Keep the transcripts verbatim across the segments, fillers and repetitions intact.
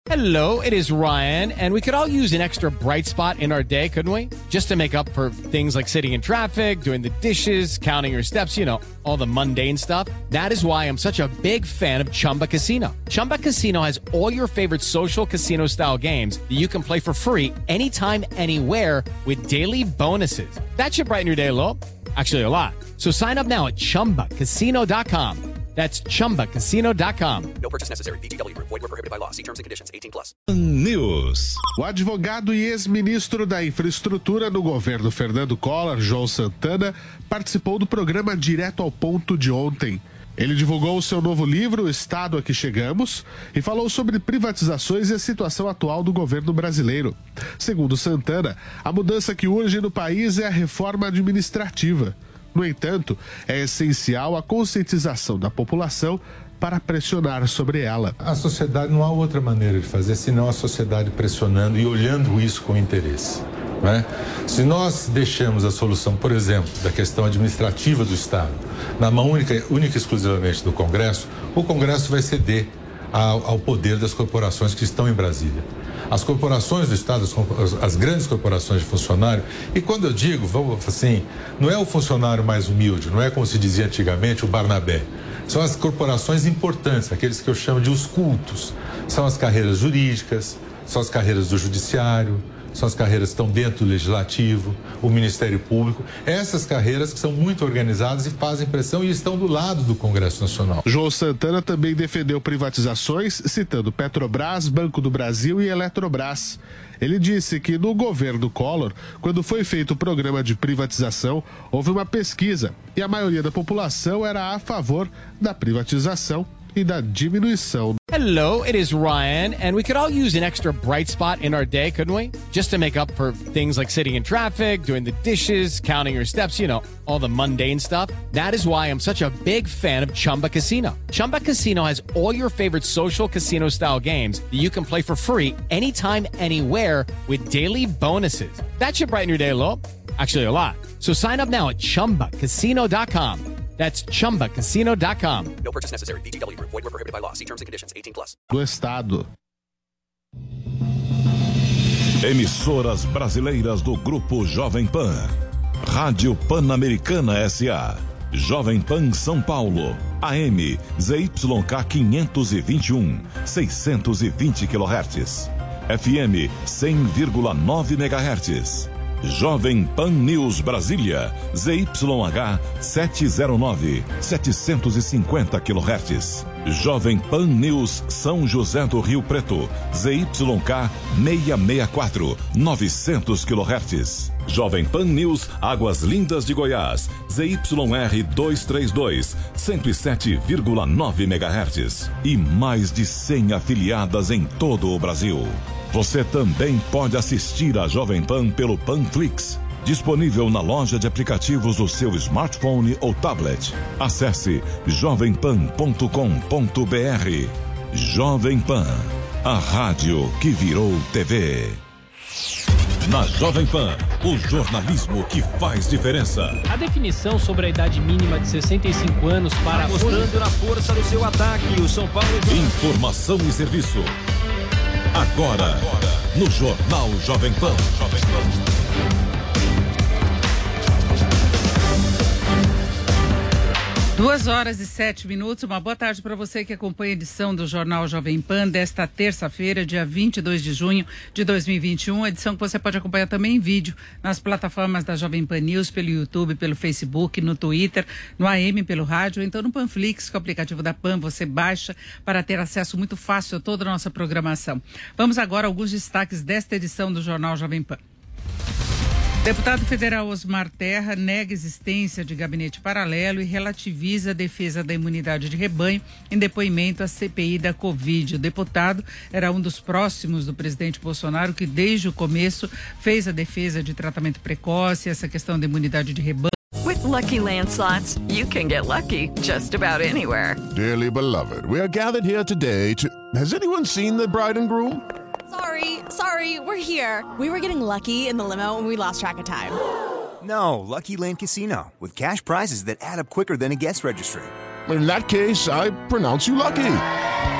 Hello, it is Ryan, and we could all use an extra bright spot in our day, couldn't we? Just to make up for things like sitting in traffic, doing the dishes, counting your steps, you know, all the mundane stuff. That is why I'm such a big fan of Chumba Casino. Chumba Casino has all your favorite social casino-style games that you can play for free anytime, anywhere with daily bonuses. That should brighten your day a little. Actually, a lot. So sign up now at chumba casino dot com. That's chumba casino dot com. No purchase necessary. V G W Group. Void where prohibited by law. See terms and conditions. eighteen plus. News. O advogado e ex-ministro da Infraestrutura no governo Fernando Collor, João Santana, participou do programa Direto ao Ponto de ontem. Ele divulgou o seu novo livro, O Estado a que Chegamos, e falou sobre privatizações e a situação atual do governo brasileiro. Segundo Santana, a mudança que urge no país é a reforma administrativa. No entanto, é essencial a conscientização da população para pressionar sobre ela. A sociedade, não há outra maneira de fazer senão a sociedade pressionando e olhando isso com interesse. Né? Se nós deixamos a solução, por exemplo, da questão administrativa do Estado na mão única, única e exclusivamente do Congresso, o Congresso vai ceder ao, ao poder das corporações que estão em Brasília. As corporações do Estado, as, as grandes corporações de funcionário, e quando eu digo, vamos assim, não é o funcionário mais humilde, não é como se dizia antigamente o Barnabé, são as corporações importantes, aqueles que eu chamo de os cultos, são as carreiras jurídicas, são as carreiras do judiciário, são as carreiras que estão dentro do Legislativo, o Ministério Público, essas carreiras que são muito organizadas e fazem pressão e estão do lado do Congresso Nacional. João Santana também defendeu privatizações, citando Petrobras, Banco do Brasil e Eletrobras. Ele disse que no governo Collor, quando foi feito o programa de privatização, houve uma pesquisa e a maioria da população era a favor da privatização e da diminuição. Hello, it is Ryan, and we could all use an extra bright spot in our day, couldn't we? Just to make up for things like sitting in traffic, doing the dishes, counting your steps, you know, all the mundane stuff. That is why I'm such a big fan of Chumba Casino. Chumba Casino has all your favorite social casino-style games that you can play for free anytime, anywhere with daily bonuses. That should brighten your day a little. Actually, a lot. So sign up now at chumba casino dot com. That's chumba casino dot com. No purchase necessary. V G W Group. Void where prohibited by law. See terms and conditions. eighteen plus. Do Estado. Emissoras brasileiras do Grupo Jovem Pan. Rádio Pan-Americana S A. Jovem Pan São Paulo. A M Z Y K quinhentos e vinte e um, seiscentos e vinte quilohertz. F M cem vírgula nove megahertz. Jovem Pan News Brasília, Z Y H setecentos e nove, setecentos e cinquenta quilohertz. Jovem Pan News São José do Rio Preto, Z Y K seiscentos e sessenta e quatro, novecentos quilohertz. Jovem Pan News Águas Lindas de Goiás, Z Y R duzentos e trinta e dois, cento e sete vírgula nove megahertz. E mais de cem afiliadas em todo o Brasil. Você também pode assistir a Jovem Pan pelo Panflix, disponível na loja de aplicativos do seu smartphone ou tablet. Acesse jovem pan ponto com ponto b r. Jovem Pan, a rádio que virou T V. Na Jovem Pan, o jornalismo que faz diferença. A definição sobre a idade mínima de sessenta e cinco anos para... Mostrando na força do seu ataque, o São Paulo... Informação e serviço. Agora, Agora, no Jornal Jovem Pan. Jovem Pan. Duas horas e sete minutos, uma boa tarde para você que acompanha a edição do Jornal Jovem Pan desta terça-feira, dia vinte e dois de junho de dois mil e vinte e um, edição que você pode acompanhar também em vídeo nas plataformas da Jovem Pan News, pelo YouTube, pelo Facebook, no Twitter, no A M, pelo rádio, então no Panflix, que é o aplicativo da Pan, você baixa para ter acesso muito fácil a toda a nossa programação. Vamos agora a alguns destaques desta edição do Jornal Jovem Pan. Deputado federal Osmar Terra nega existência de gabinete paralelo e relativiza a defesa da imunidade de rebanho em depoimento à C P I da Covid. O deputado era um dos próximos do presidente Bolsonaro que desde o começo fez a defesa de tratamento precoce, essa questão da imunidade de rebanho. With Lucky Land Slots, you can get lucky just about anywhere. Dearly beloved, we are gathered here today to... Has anyone seen the bride and groom? Sorry, sorry, we're here. We were getting lucky in the limo and we lost track of time. No, Lucky Land Casino, with cash prizes that add up quicker than a guest registry. In that case, I pronounce you lucky.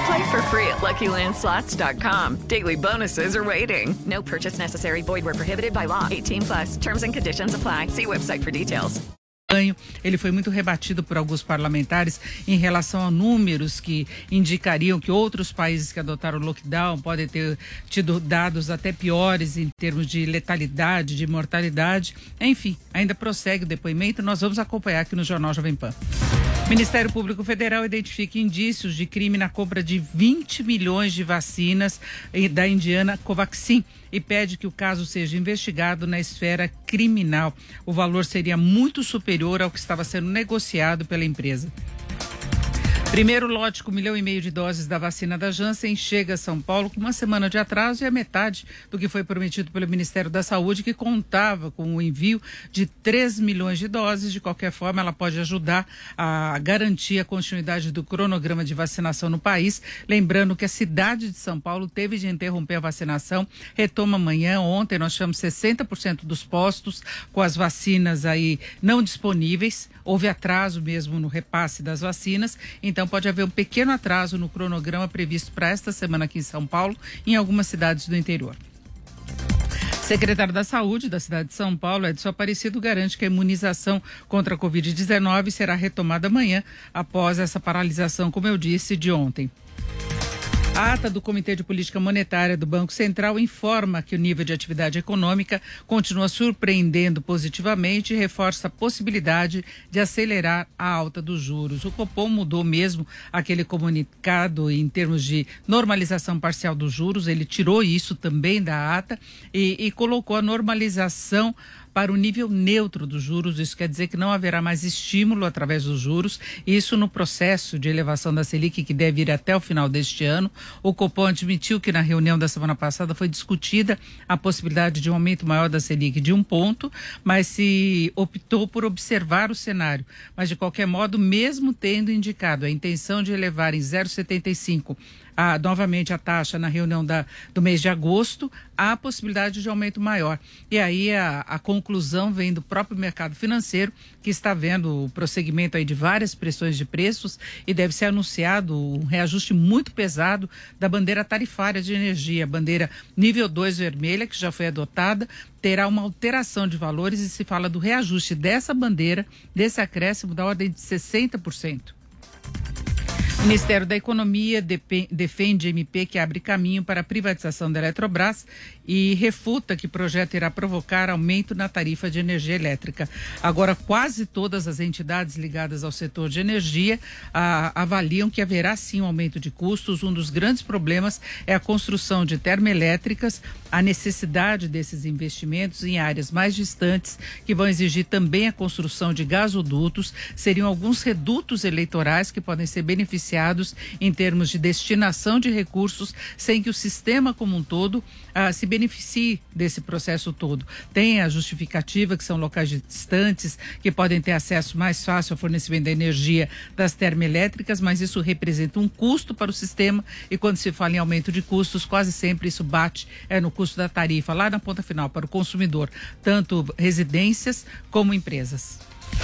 Play for free at lucky land slots dot com. Daily bonuses are waiting. No purchase necessary. Void where prohibited by law. eighteen plus. Terms and conditions apply. See website for details. Ele foi muito rebatido por alguns parlamentares em relação a números que indicariam que outros países que adotaram o lockdown podem ter tido dados até piores em termos de letalidade, de mortalidade. Enfim, ainda prossegue o depoimento. Nós vamos acompanhar aqui no Jornal Jovem Pan. Ministério Público Federal identifica indícios de crime na compra de vinte milhões de vacinas da indiana Covaxin e pede que o caso seja investigado na esfera criminal. O valor seria muito superior ao que estava sendo negociado pela empresa. Primeiro lote com um milhão e meio de doses da vacina da Janssen chega a São Paulo com uma semana de atraso e a metade do que foi prometido pelo Ministério da Saúde, que contava com o envio de três milhões de doses. De qualquer forma, ela pode ajudar a garantir a continuidade do cronograma de vacinação no país. Lembrando que a cidade de São Paulo teve de interromper a vacinação, retoma amanhã. Ontem nós tivemos sessenta por cento dos postos com as vacinas aí não disponíveis. Houve atraso mesmo no repasse das vacinas, então pode haver um pequeno atraso no cronograma previsto para esta semana aqui em São Paulo e em algumas cidades do interior. Secretário da Saúde da cidade de São Paulo, Edson Aparecido, garante que a imunização contra a covid dezenove será retomada amanhã, após essa paralisação, como eu disse, de ontem. A ata do Comitê de Política Monetária do Banco Central informa que o nível de atividade econômica continua surpreendendo positivamente e reforça a possibilidade de acelerar a alta dos juros. O Copom mudou mesmo aquele comunicado em termos de normalização parcial dos juros, ele tirou isso também da ata e, e colocou a normalização para o nível neutro dos juros. Isso quer dizer que não haverá mais estímulo através dos juros, isso no processo de elevação da Selic, que deve ir até o final deste ano. O Copom admitiu que na reunião da semana passada foi discutida a possibilidade de um aumento maior da Selic de um ponto, mas se optou por observar o cenário. Mas, de qualquer modo, mesmo tendo indicado a intenção de elevar em zero vírgula setenta e cinco A, novamente a taxa na reunião da, do mês de agosto, há a possibilidade de aumento maior. E aí a, a conclusão vem do próprio mercado financeiro, que está vendo o prosseguimento aí de várias pressões de preços e deve ser anunciado um reajuste muito pesado da bandeira tarifária de energia, bandeira nível dois vermelha, que já foi adotada, terá uma alteração de valores e se fala do reajuste dessa bandeira, desse acréscimo da ordem de sessenta por cento. O Ministério da Economia defende M P que abre caminho para a privatização da Eletrobras e refuta que o projeto irá provocar aumento na tarifa de energia elétrica. Agora, quase todas as entidades ligadas ao setor de energia ah, avaliam que haverá sim um aumento de custos. Um dos grandes problemas é a construção de termoelétricas, a necessidade desses investimentos em áreas mais distantes, que vão exigir também a construção de gasodutos. Seriam alguns redutos eleitorais que podem ser beneficiados em termos de destinação de recursos, sem que o sistema como um todo ah, se beneficie desse processo todo. Tem a justificativa que são locais distantes, que podem ter acesso mais fácil ao fornecimento da energia das termoelétricas, mas isso representa um custo para o sistema e quando se fala em aumento de custos, quase sempre isso bate é, no custo da tarifa, lá na ponta final, para o consumidor, tanto residências como empresas.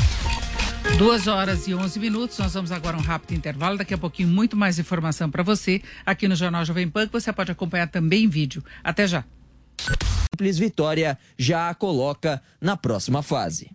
Duas horas e onze minutos, nós vamos agora a um rápido intervalo, daqui a pouquinho muito mais informação para você aqui no Jornal Jovem Pan, que você pode acompanhar também em vídeo. Até já. Simples Vitória já a coloca na próxima fase.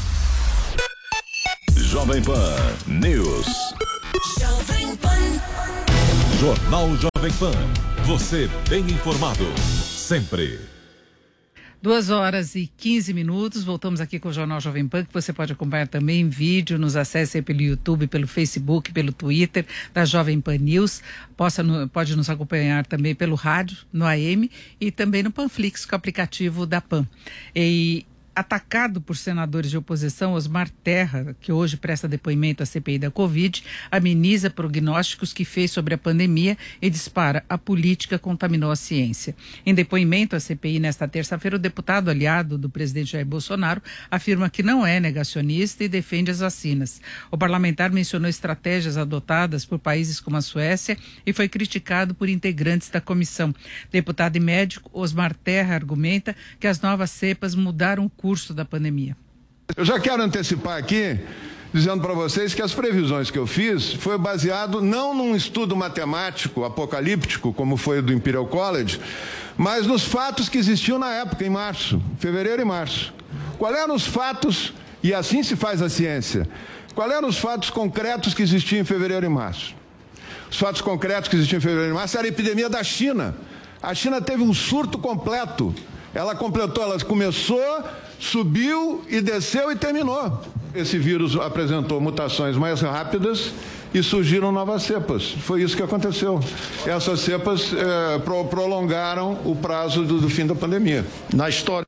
Jovem Pan News. Jovem Pan. Jornal Jovem Pan. Você bem informado. Sempre. Duas horas e quinze minutos, voltamos aqui com o Jornal Jovem Pan, que você pode acompanhar também em vídeo, nos acesse aí pelo YouTube, pelo Facebook, pelo Twitter da Jovem Pan News, Possa, pode nos acompanhar também pelo rádio, no A M e também no Panflix, com o aplicativo da Pan. E atacado por senadores de oposição, Osmar Terra, que hoje presta depoimento à C P I da Covid, ameniza prognósticos que fez sobre a pandemia e dispara: a política contaminou a ciência. Em depoimento à C P I nesta terça-feira, o deputado aliado do presidente Jair Bolsonaro afirma que não é negacionista e defende as vacinas. O parlamentar mencionou estratégias adotadas por países como a Suécia e foi criticado por integrantes da comissão. Deputado e médico Osmar Terra argumenta que as novas cepas mudaram o curso da pandemia. Eu já quero antecipar aqui dizendo para vocês que as previsões que eu fiz foi baseado não num estudo matemático apocalíptico, como foi o do Imperial College, mas nos fatos que existiam na época, em março, fevereiro e março. Qual eram os fatos, e assim se faz a ciência, qual eram os fatos concretos que existiam em fevereiro e março? Os fatos concretos que existiam em fevereiro e março era a epidemia da China. A China teve um surto completo. Ela completou, ela começou, subiu e desceu e terminou. Esse vírus apresentou mutações mais rápidas e surgiram novas cepas. Foi isso que aconteceu. Essas cepas eh, pro, prolongaram o prazo do, do fim da pandemia. Na história.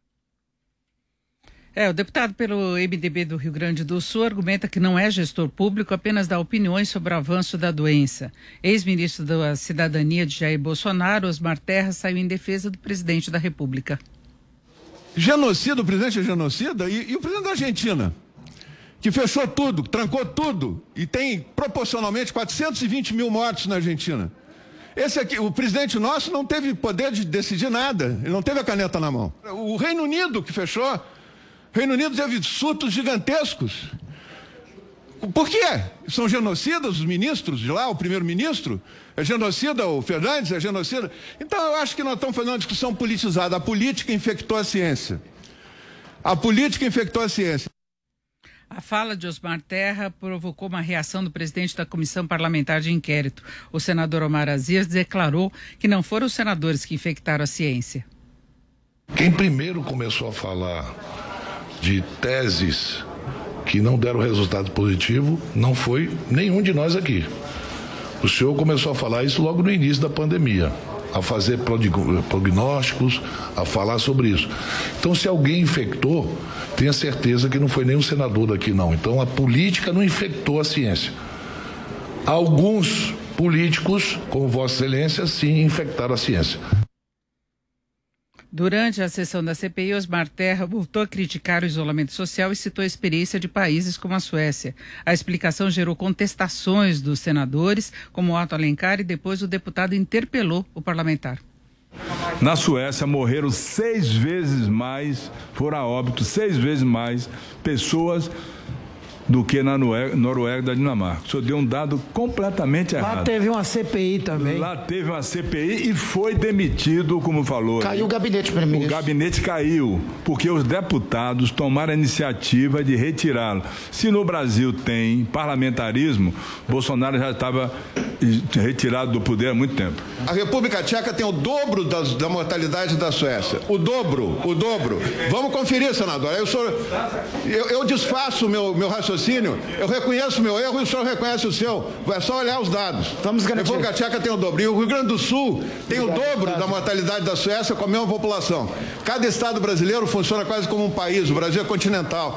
É, o deputado pelo M D B do Rio Grande do Sul argumenta que não é gestor público, apenas dá opiniões sobre o avanço da doença. Ex-ministro da Cidadania de Jair Bolsonaro, Osmar Terra, saiu em defesa do presidente da República. Genocida, o presidente é genocida? E, e o presidente da Argentina, que fechou tudo, trancou tudo, e tem proporcionalmente quatrocentos e vinte mil mortos na Argentina. Esse aqui, o presidente nosso não teve poder de decidir nada, ele não teve a caneta na mão. O Reino Unido que fechou, o Reino Unido teve surtos gigantescos. Por quê? São genocidas os ministros de lá, o primeiro-ministro? É genocida o Fernandes? É genocida? Então eu acho que nós estamos fazendo uma discussão politizada. A política infectou a ciência. A política infectou a ciência. A fala de Osmar Terra provocou uma reação do presidente da Comissão Parlamentar de Inquérito. O senador Omar Aziz declarou que não foram os senadores que infectaram a ciência. Quem primeiro começou a falar de teses que não deram resultado positivo não foi nenhum de nós aqui. O senhor começou a falar isso logo no início da pandemia, a fazer prognósticos, a falar sobre isso. Então, se alguém infectou, tenha certeza que não foi nenhum senador daqui, não. Então, a política não infectou a ciência. Alguns políticos, como Vossa Excelência, sim, infectaram a ciência. Durante a sessão da C P I, Osmar Terra voltou a criticar o isolamento social e citou a experiência de países como a Suécia. A explicação gerou contestações dos senadores, como Otto Alencar, e depois o deputado interpelou o parlamentar. Na Suécia morreram seis vezes mais, foram a óbito seis vezes mais pessoas do que na Noruega da Dinamarca. O senhor deu um dado completamente errado. Lá teve uma C P I também. Lá teve uma C P I e foi demitido, como falou. Caiu o gabinete, primeiro-ministro. O gabinete caiu, porque os deputados tomaram a iniciativa de retirá-lo. Se no Brasil tem parlamentarismo, Bolsonaro já estava retirado do poder há muito tempo. A República Tcheca tem o dobro das, da mortalidade da Suécia. O dobro, o dobro. Vamos conferir, senador. Aí o senhor, eu, eu desfaço o meu, meu raciocínio. Eu reconheço o meu erro e o senhor reconhece o seu. É só olhar os dados. Vamos garantir. A República Tcheca tem o dobro. E o Rio Grande do Sul tem o dobro da mortalidade da Suécia com a mesma população. Cada estado brasileiro funciona quase como um país. O Brasil é continental.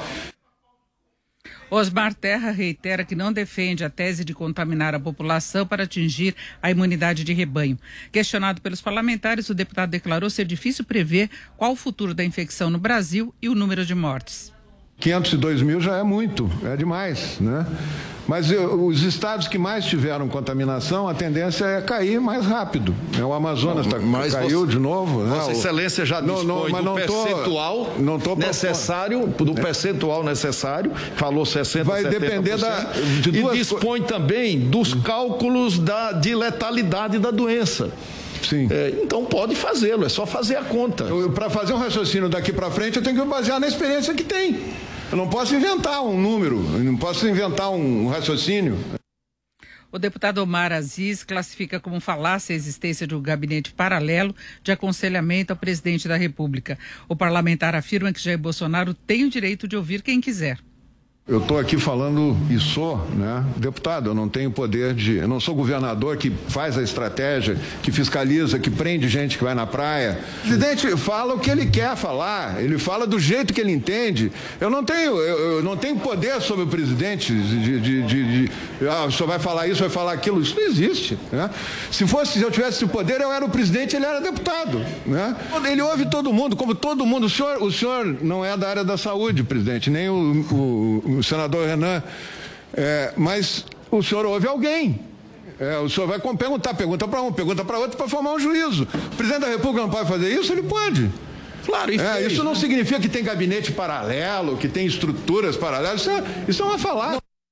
Osmar Terra reitera que não defende a tese de contaminar a população para atingir a imunidade de rebanho. Questionado pelos parlamentares, o deputado declarou ser difícil prever qual o futuro da infecção no Brasil e o número de mortes. quinhentos e dois mil já é muito, é demais, né? Mas eu, os estados que mais tiveram contaminação, a tendência é cair mais rápido. O Amazonas tá, caiu você, de novo. Vossa né? Excelência já dispõe não, não, do percentual tô, não tô necessário, do percentual necessário, falou sessenta por cento. Vai depender da... De duas e dispõe co... também dos cálculos da, de letalidade da doença. Sim. É, então pode fazê-lo, é só fazer a conta. Para fazer um raciocínio daqui para frente, eu tenho que me basear na experiência que tem. Eu não posso inventar um número, eu não posso inventar um raciocínio. O deputado Omar Aziz classifica como falácia a existência de um gabinete paralelo de aconselhamento ao presidente da República. O parlamentar afirma que Jair Bolsonaro tem o direito de ouvir quem quiser. Eu estou aqui falando e sou, né, deputado, eu não tenho poder de... Eu não sou governador que faz a estratégia, que fiscaliza, que prende gente que vai na praia. O presidente fala o que ele quer falar, ele fala do jeito que ele entende. Eu não tenho, eu, eu não tenho poder sobre o presidente de... de, de, de ah, o senhor vai falar isso, vai falar aquilo. Isso não existe. Né? Se fosse, se eu tivesse esse poder, eu era o presidente, ele era deputado. Né? Ele ouve todo mundo, como todo mundo. O senhor, o senhor não é da área da saúde, presidente, nem o... o o senador Renan, é, mas o senhor ouve alguém. É, o senhor vai perguntar, pergunta para um, pergunta para outro para formar um juízo. O presidente da República não pode fazer isso? Ele pode. Claro, isso, é, isso não significa que tem gabinete paralelo, que tem estruturas paralelas. Isso é, isso é uma falácia.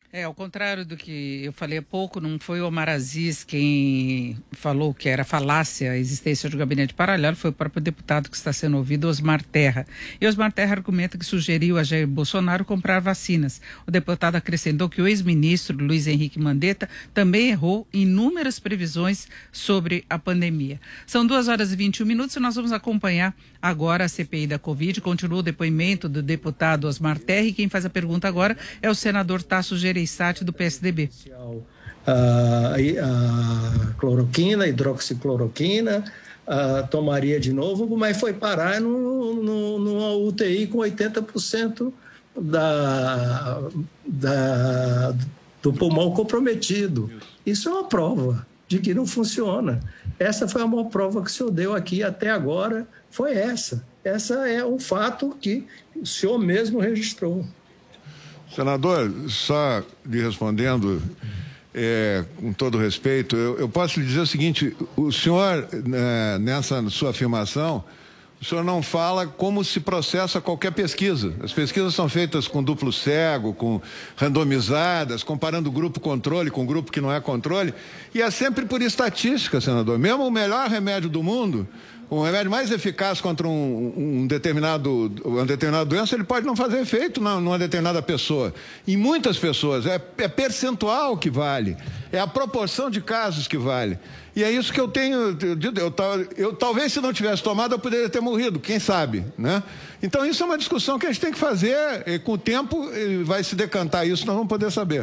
É, ao contrário do que eu falei há pouco, não foi o Omar Aziz quem falou que era falácia a existência de um gabinete paralelo, foi o próprio deputado que está sendo ouvido, Osmar Terra. E Osmar Terra argumenta que sugeriu a Jair Bolsonaro comprar vacinas. O deputado acrescentou que o ex-ministro Luiz Henrique Mandetta também errou em inúmeras previsões sobre a pandemia. São duas horas e vinte e um minutos e nós vamos acompanhar agora a C P I da Covid. Continua o depoimento do deputado Osmar Terra e quem faz a pergunta agora é o senador Tasso Gereissati, do P S D B. A, a cloroquina, hidroxicloroquina, a, tomaria de novo, mas foi parar no, no, numa U T I com oitenta por cento da, da, do pulmão comprometido. Isso é uma prova de que não funciona. Essa foi a maior prova que o senhor deu aqui até agora, foi essa. Essa é um fato que o senhor mesmo registrou. Senador, só lhe respondendo, é, com todo respeito, eu, eu posso lhe dizer o seguinte, o senhor, né, nessa sua afirmação, o senhor não fala como se processa qualquer pesquisa. As pesquisas são feitas com duplo cego, com randomizadas, comparando grupo controle com grupo que não é controle, e é sempre por estatística, senador. Mesmo o melhor remédio do mundo, o remédio mais eficaz contra um, um determinado, uma determinada doença, ele pode não fazer efeito numa determinada pessoa. Em muitas pessoas, é, é percentual que vale, é a proporção de casos que vale. E é isso que eu tenho, eu, eu, eu talvez se não tivesse tomado eu poderia ter morrido, quem sabe, né? Então isso é uma discussão que a gente tem que fazer, e com o tempo vai se decantar isso, nós vamos poder saber.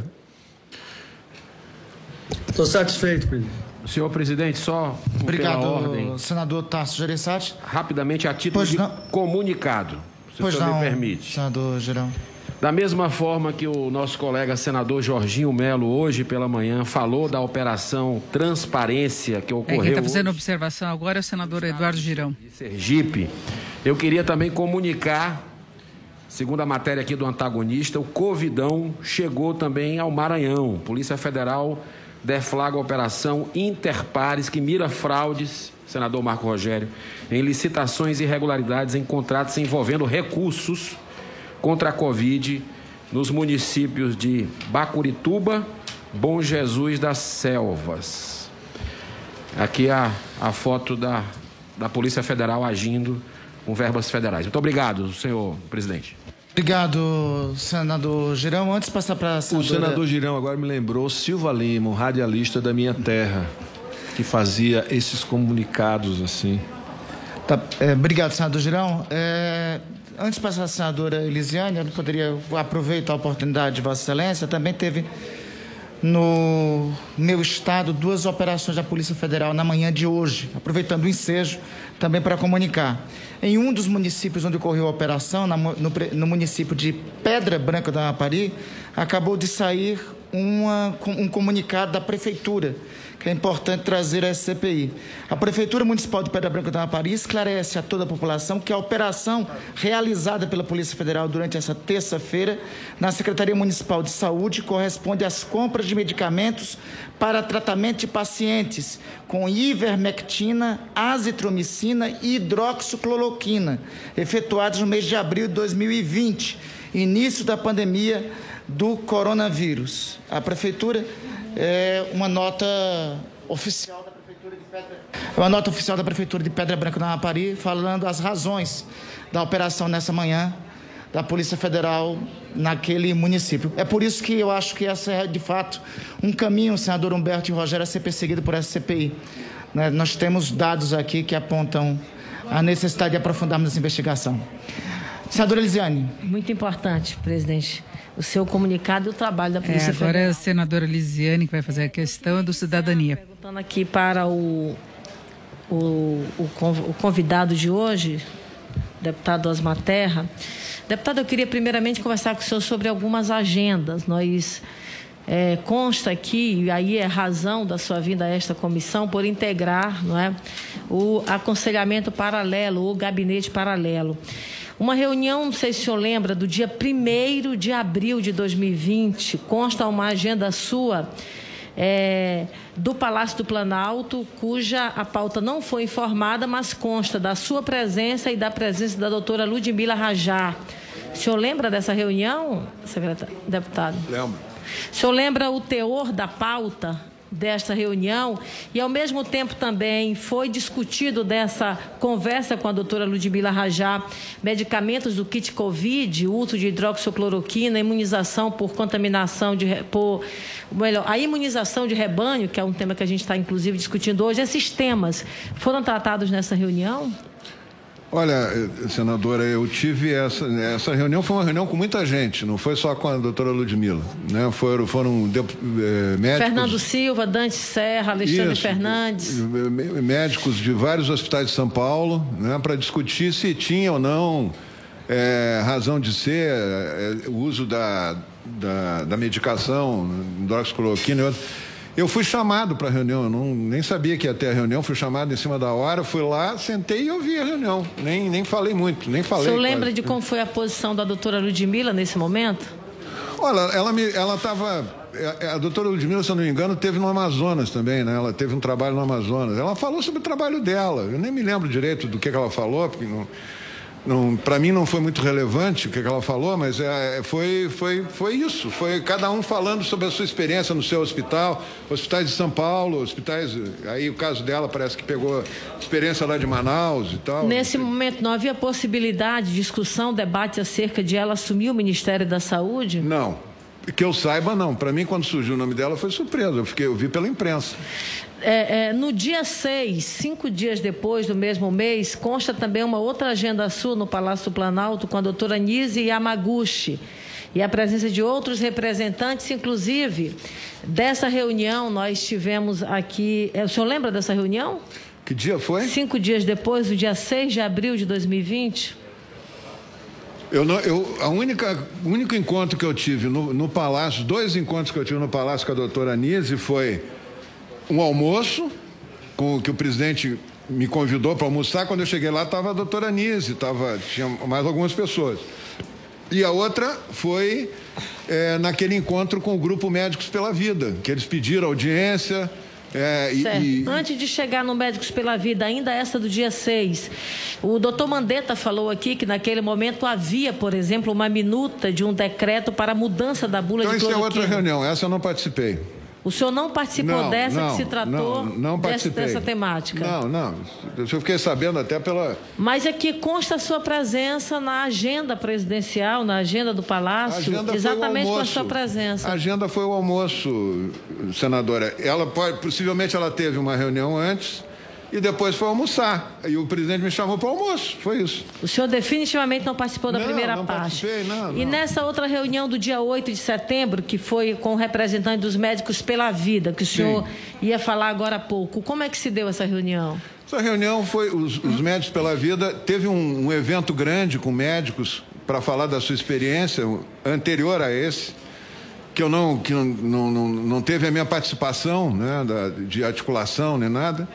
Estou satisfeito, presidente. Senhor presidente, só Obrigado, pela ordem. Senador Tasso Gereissati. Rapidamente, a título pois de não. comunicado, se pois o senhor não, me permite. Senador Girão. Da mesma forma que o nosso colega senador Jorginho Melo, hoje pela manhã, falou da operação Transparência que ocorreu. É, quem está fazendo hoje, observação agora é o senador Eduardo Girão. de Sergipe. Eu queria também comunicar, segundo a matéria aqui do antagonista, o Covidão chegou também ao Maranhão. Polícia Federal deflagra a operação Interpares, que mira fraudes, senador Marco Rogério, em licitações e irregularidades em contratos envolvendo recursos contra a Covid nos municípios de Bacurituba, Bom Jesus das Selvas. Aqui a, a foto da, da Polícia Federal agindo com verbas federais. Muito obrigado, senhor presidente. Obrigado, senador Girão. Antes de passar para a senadora... O senador Girão agora me lembrou Silva Lima, um radialista da minha terra, que fazia esses comunicados assim. Tá, é, obrigado, senador Girão. É, antes de passar a senadora Elisiane, eu não poderia aproveitar a oportunidade de Vossa Excelência. Também teve no meu estado duas operações da Polícia Federal na manhã de hoje, aproveitando o ensejo também para comunicar. Em um dos municípios onde ocorreu a operação, no, no município de Pedra Branca do Amapari, acabou de sair uma, um comunicado da Prefeitura, que é importante trazer a C P I. A Prefeitura Municipal de Pedra Branca do Amapari esclarece a toda a população que a operação realizada pela Polícia Federal durante essa terça-feira na Secretaria Municipal de Saúde corresponde às compras de medicamentos para tratamento de pacientes com ivermectina, azitromicina e hidroxicloroquina, efetuados no mês de abril de dois mil e vinte, início da pandemia do coronavírus. A Prefeitura é uma nota oficial da Prefeitura de Pedra, uma nota oficial da Prefeitura de Pedra Branca do Amapari falando as razões da operação nessa manhã da Polícia Federal naquele município. É por isso que eu acho que essa é, de fato, um caminho, senador Humberto e Rogério, a ser perseguido por essa C P I. Né? Nós temos dados aqui que apontam a necessidade de aprofundarmos essa investigação. Senadora Elisiane. Muito importante, presidente, o seu comunicado e o trabalho da Polícia é, agora Federal. É a senadora Elisiane que vai fazer a questão do cidadania. Perguntando aqui para o, o, o, o convidado de hoje, deputado Osmar Terra. Deputado, eu queria primeiramente conversar com o senhor sobre algumas agendas. Nós é, consta aqui, e aí é razão da sua vinda a esta comissão, por integrar, não é, o aconselhamento paralelo, o gabinete paralelo. Uma reunião, não sei se o senhor lembra, do dia primeiro de abril de dois mil e vinte, consta uma agenda sua é, do Palácio do Planalto, cuja a pauta não foi informada, mas consta da sua presença e da presença da doutora Ludmila Rajá. O senhor lembra dessa reunião, secretário, deputado? Lembro. O senhor lembra o teor da pauta desta reunião e, ao mesmo tempo, também foi discutido dessa conversa com a doutora Ludmila Rajá, medicamentos do kit Covid, uso de hidroxicloroquina, imunização por contaminação, de, por, melhor, a imunização de rebanho, que é um tema que a gente está, inclusive, discutindo hoje. Esses temas foram tratados nessa reunião? Olha, senadora, eu tive essa, essa reunião, foi uma reunião com muita gente, não foi só com a doutora Ludmila, né? Foram, foram de, eh, médicos... Fernando Silva, Dante Serra, Alexandre Isso, Fernandes. Médicos de vários hospitais de São Paulo, né? Para discutir se tinha ou não é, razão de ser é, o uso da, da, da medicação, hidroxicloroquina e outro. Eu fui chamado para a reunião, eu não, nem sabia que ia ter a reunião, fui chamado em cima da hora, fui lá, sentei e ouvi a reunião. Nem, nem falei muito, nem falei. O senhor lembra de como foi a posição da doutora Ludmila nesse momento? Olha, ela me, ela estava... A doutora Ludmila, se eu não me engano, teve no Amazonas também, né? Ela teve um trabalho no Amazonas. Ela falou sobre o trabalho dela. Eu nem me lembro direito do que, que ela falou, porque não... Não, para mim não foi muito relevante o que ela falou, mas é, foi, foi, foi isso. Foi cada um falando sobre a sua experiência no seu hospital, hospitais de São Paulo, hospitais. Aí o caso dela parece que pegou experiência lá de Manaus e tal. Nesse momento não havia possibilidade de discussão, debate acerca de ela assumir o Ministério da Saúde? Não. Que eu saiba, não. Para mim, quando surgiu o nome dela, foi surpresa. Eu, fiquei, eu vi pela imprensa. É, é, no dia seis, cinco dias depois do mesmo mês, consta também uma outra agenda sua no Palácio do Planalto com a doutora Nise Yamaguchi e a presença de outros representantes, inclusive dessa reunião nós tivemos aqui... O senhor lembra dessa reunião? Que dia foi? Cinco dias depois, do dia seis de abril de dois mil e vinte. Eu não, eu, a única, o único encontro que eu tive no, no Palácio, dois encontros que eu tive no Palácio com a doutora Nise foi um almoço, com que o presidente me convidou para almoçar. Quando eu cheguei lá, estava a doutora Nise, tava, tinha mais algumas pessoas. E a outra foi é, naquele encontro com o Grupo Médicos pela Vida, que eles pediram audiência. É, certo. E, e... Antes de chegar no Médicos pela Vida, ainda essa do dia seis, o doutor Mandetta falou aqui que naquele momento havia, por exemplo, uma minuta de um decreto para a mudança da bula então, de cloroquina. Então isso é outra reunião, essa eu não participei. O senhor não participou não, dessa não, que se tratou não, não dessa, dessa temática? Não, não. Eu fiquei sabendo até pela... Mas aqui consta a sua presença na agenda presidencial, na agenda do Palácio, agenda exatamente com a sua presença. A agenda foi o almoço, senadora. Ela pode, possivelmente ela teve uma reunião antes e depois foi almoçar. E o presidente me chamou para o almoço, foi isso. O senhor definitivamente não participou da não, primeira não parte. Não, não. E nessa outra reunião do dia oito de setembro, que foi com o representante dos Médicos pela Vida, que o senhor Sim. ia falar agora há pouco, como é que se deu essa reunião? Essa reunião foi, os, os Médicos pela Vida, teve um, um evento grande com médicos para falar da sua experiência anterior a esse, que eu não, que não, não, não, não teve a minha participação, né, da, de articulação nem nada.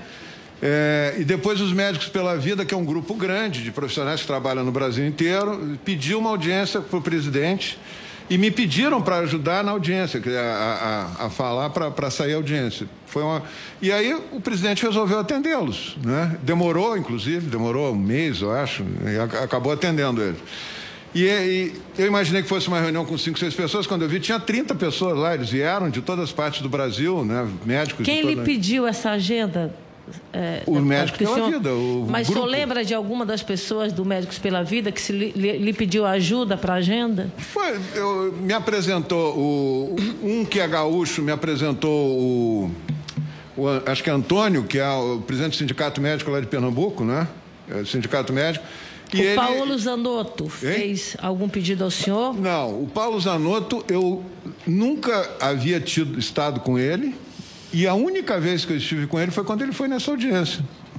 É, e depois os Médicos pela Vida, que é um grupo grande de profissionais que trabalham no Brasil inteiro, pediu uma audiência para o presidente e me pediram para ajudar na audiência, a, a, a falar para sair a audiência. Foi uma... E aí o presidente resolveu atendê-los, né? Demorou, inclusive, demorou um mês, eu acho, e acabou atendendo eles. E, e eu imaginei que fosse uma reunião com cinco, seis pessoas. Quando eu vi, tinha trinta pessoas lá. Eles vieram de todas as partes do Brasil, né? Médicos. Quem de toda... lhe pediu essa agenda? É, o Médicos pela senhor... Vida. O Mas grupo. o senhor lembra de alguma das pessoas do Médicos pela Vida que se lhe, lhe pediu ajuda para a agenda? Foi, eu, me apresentou, o, um que é gaúcho, me apresentou o, o, acho que é Antônio, que é o presidente do Sindicato Médico lá de Pernambuco, né? É, Sindicato Médico. E o ele... Paulo Zanotto fez hein? algum pedido ao senhor? Não, o Paulo Zanotto, eu nunca havia tido, estado com ele. E a única vez que eu estive com ele foi quando ele foi nessa audiência.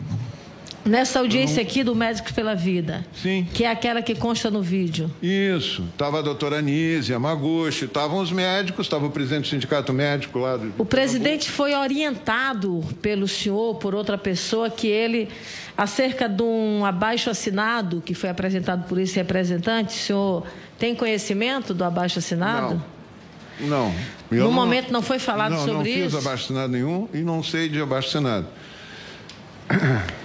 Nessa audiência não... aqui do Médicos pela Vida? Sim. Que é aquela que consta no vídeo? Isso. Estava a doutora Nise Yamaguchi, estavam os médicos, estava o presidente do Sindicato Médico lá. Do... O presidente foi orientado pelo senhor, por outra pessoa, que ele, acerca de um abaixo-assinado que foi apresentado por esse representante, o senhor tem conhecimento do abaixo-assinado? Não. Não. No não, momento não foi falado não, sobre não isso? Não fiz abaixo-assinado nenhum e não sei de abaixo-assinado.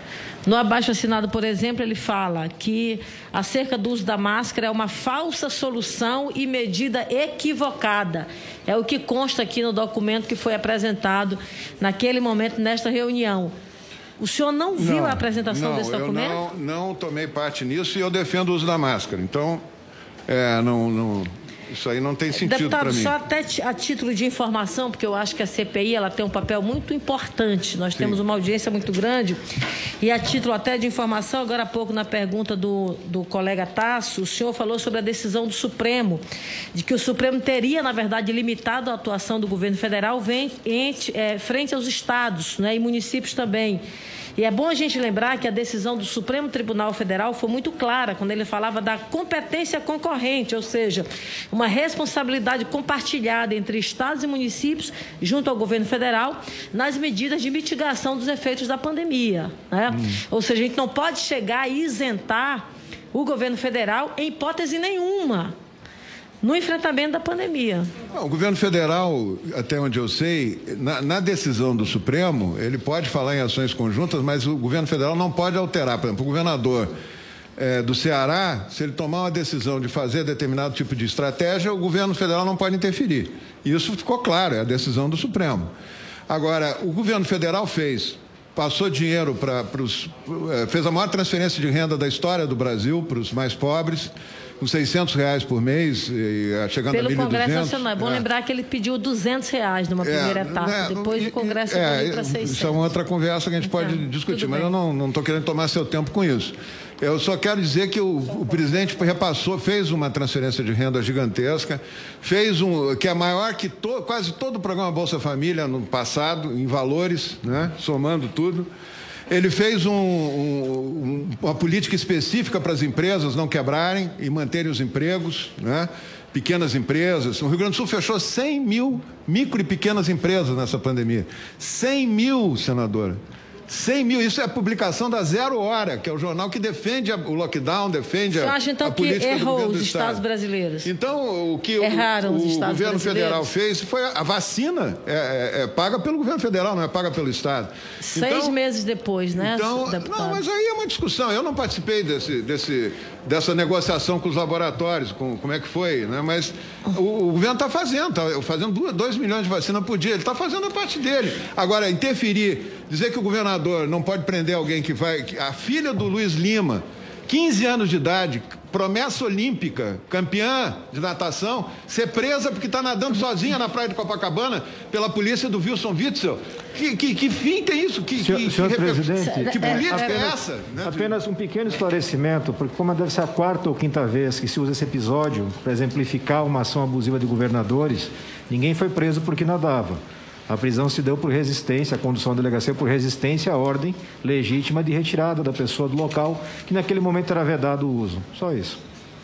No abaixo-assinado, por exemplo, ele fala que acerca do uso da máscara é uma falsa solução e medida equivocada. É o que consta aqui no documento que foi apresentado naquele momento, nesta reunião. O senhor não viu não, a apresentação não, desse documento? Eu não, não tomei parte nisso e eu defendo o uso da máscara. Então, é, não... não... Isso aí não tem sentido para mim. Deputado, só até a título de informação, porque eu acho que a C P I ela tem um papel muito importante. Nós Sim. temos uma audiência muito grande. E a título até de informação, agora há pouco na pergunta do, do colega Tasso, o senhor falou sobre a decisão do Supremo, de que o Supremo teria, na verdade, limitado a atuação do governo federal frente, é, frente aos estados, né, e municípios também. E é bom a gente lembrar que a decisão do Supremo Tribunal Federal foi muito clara quando ele falava da competência concorrente, ou seja, uma responsabilidade compartilhada entre estados e municípios junto ao governo federal nas medidas de mitigação dos efeitos da pandemia, né? Hum. Ou seja, a gente não pode chegar e isentar o governo federal em hipótese nenhuma no enfrentamento da pandemia. O governo federal, até onde eu sei, na, na decisão do Supremo, ele pode falar em ações conjuntas, mas o governo federal não pode alterar. Por exemplo, o governador é, do Ceará, se ele tomar uma decisão de fazer determinado tipo de estratégia, o governo federal não pode interferir. Isso ficou claro, é a decisão do Supremo. Agora, o governo federal fez, passou dinheiro para os... fez a maior transferência de renda da história do Brasil para os mais pobres, com seiscentos reais por mês, e chegando Pelo a mil e duzentos. Congresso Nacional. É bom é. lembrar que ele pediu duzentos reais numa primeira é, etapa. É, Depois do Congresso é, ele para seiscentos. Isso é uma outra conversa que a gente então, pode discutir, mas eu não estou querendo tomar seu tempo com isso. Eu só quero dizer que o, o presidente repassou, fez uma transferência de renda gigantesca, fez um, que é maior que to, quase todo o programa Bolsa Família no passado, em valores, né, somando tudo. Ele fez um, um, uma política específica para as empresas não quebrarem e manterem os empregos, né? Pequenas empresas. O Rio Grande do Sul fechou cem mil micro e pequenas empresas nessa pandemia. cem mil, senadora. cem mil, isso é a publicação da Zero Hora, que é o jornal que defende o lockdown, defende a, acha, então, a política que errou do governo os do Estados Estado. brasileiros? Então, o que Erraram o, os o Estados governo brasileiros. federal fez foi a, a vacina, é, é, é paga pelo governo federal, não é paga pelo Estado. Seis então, meses depois, né, então, deputado? Não, mas aí é uma discussão. Eu não participei desse, desse, dessa negociação com os laboratórios, com, como é que foi, né? Mas o, o governo está fazendo, está fazendo dois milhões de vacinas por dia, ele está fazendo a parte dele. Agora, interferir, dizer que o governador não pode prender alguém que vai... A filha do Luiz Lima, quinze anos de idade, promessa olímpica, campeã de natação, ser presa porque está nadando sozinha na praia de Copacabana pela polícia do Wilson Witzel. Que, que, que fim tem isso? Que, senhor que, senhor que, presidente, que política é, apenas, é essa? Né? Apenas um pequeno esclarecimento, porque como deve ser a quarta ou quinta vez que se usa esse episódio para exemplificar uma ação abusiva de governadores, ninguém foi preso porque nadava. A prisão se deu por resistência, a condução da delegacia por resistência à ordem legítima de retirada da pessoa do local, que naquele momento era vedado o uso. Só isso.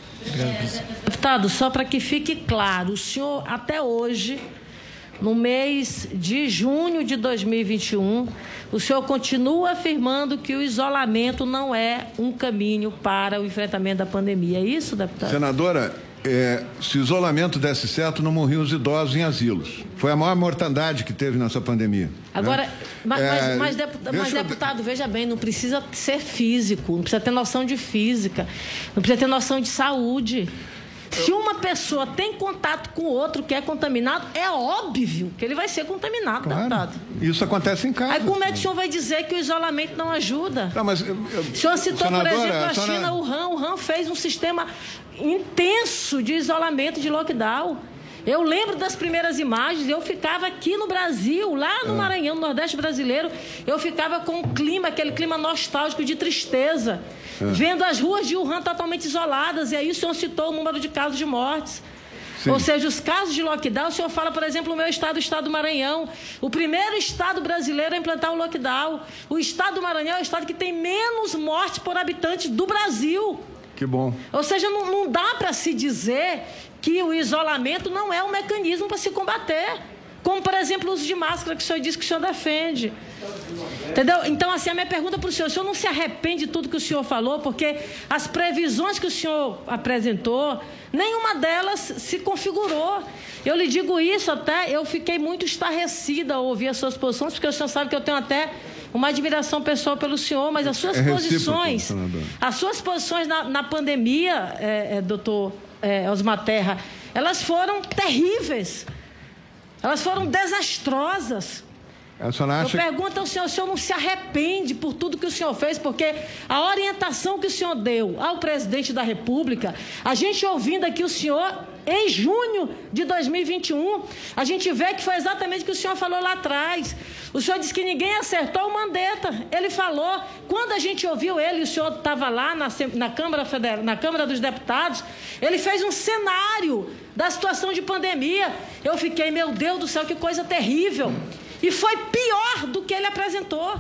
Deputado, só para que fique claro, o senhor até hoje, no mês de junho de dois mil e vinte e um, o senhor continua afirmando que o isolamento não é um caminho para o enfrentamento da pandemia. É isso, deputado? Senadora, É, se o isolamento desse certo, não morriam os idosos em asilos. Foi a maior mortandade que teve nessa pandemia. Agora, né? mas, é, mas, deputado, mas deputado, veja bem, não precisa ser físico, não precisa ter noção de física, não precisa ter noção de saúde. Se uma pessoa tem contato com outro que é contaminado, é óbvio que ele vai ser contaminado, claro, deputado. Isso acontece em casa. Aí como é que o senhor vai dizer que o isolamento não ajuda? Não, mas, eu, eu, o senhor citou, por exemplo, a senhora... China, o Han. O Han fez um sistema intenso de isolamento, de lockdown. Eu lembro das primeiras imagens, eu ficava aqui no Brasil, lá no é. Maranhão, no Nordeste brasileiro, eu ficava com um clima, aquele clima nostálgico de tristeza, é. vendo as ruas de Wuhan totalmente isoladas, e aí o senhor citou o número de casos de mortes. Sim. Ou seja, os casos de lockdown, o senhor fala, por exemplo, o meu estado, o estado do Maranhão, o primeiro estado brasileiro a implantar o lockdown. O estado do Maranhão é o estado que tem menos mortes por habitante do Brasil. Que bom. Ou seja, não, não dá para se dizer que o isolamento não é um mecanismo para se combater. Como, por exemplo, o uso de máscara, que o senhor disse que o senhor defende. Entendeu? Então, assim, a minha pergunta para o senhor, o senhor não se arrepende de tudo que o senhor falou, porque as previsões que o senhor apresentou, nenhuma delas se configurou. Eu lhe digo isso até, eu fiquei muito estarrecida ao ouvir as suas posições, porque o senhor sabe que eu tenho até uma admiração pessoal pelo senhor, mas as suas é posições, as suas posições na, na pandemia, é, é, doutor é, Osmar Terra, elas foram terríveis, elas foram desastrosas. Acha... Eu pergunto ao senhor, o senhor não se arrepende por tudo que o senhor fez, porque a orientação que o senhor deu ao presidente da República, a gente ouvindo aqui o senhor em junho de dois mil e vinte e um, a gente vê que foi exatamente o que o senhor falou lá atrás. O senhor disse que ninguém acertou o Mandetta. Ele falou, quando a gente ouviu ele, o senhor estava lá na, na, Câmara Federal, na Câmara dos Deputados, ele fez um cenário da situação de pandemia. Eu fiquei, meu Deus do céu, que coisa terrível. E foi pior do que ele apresentou.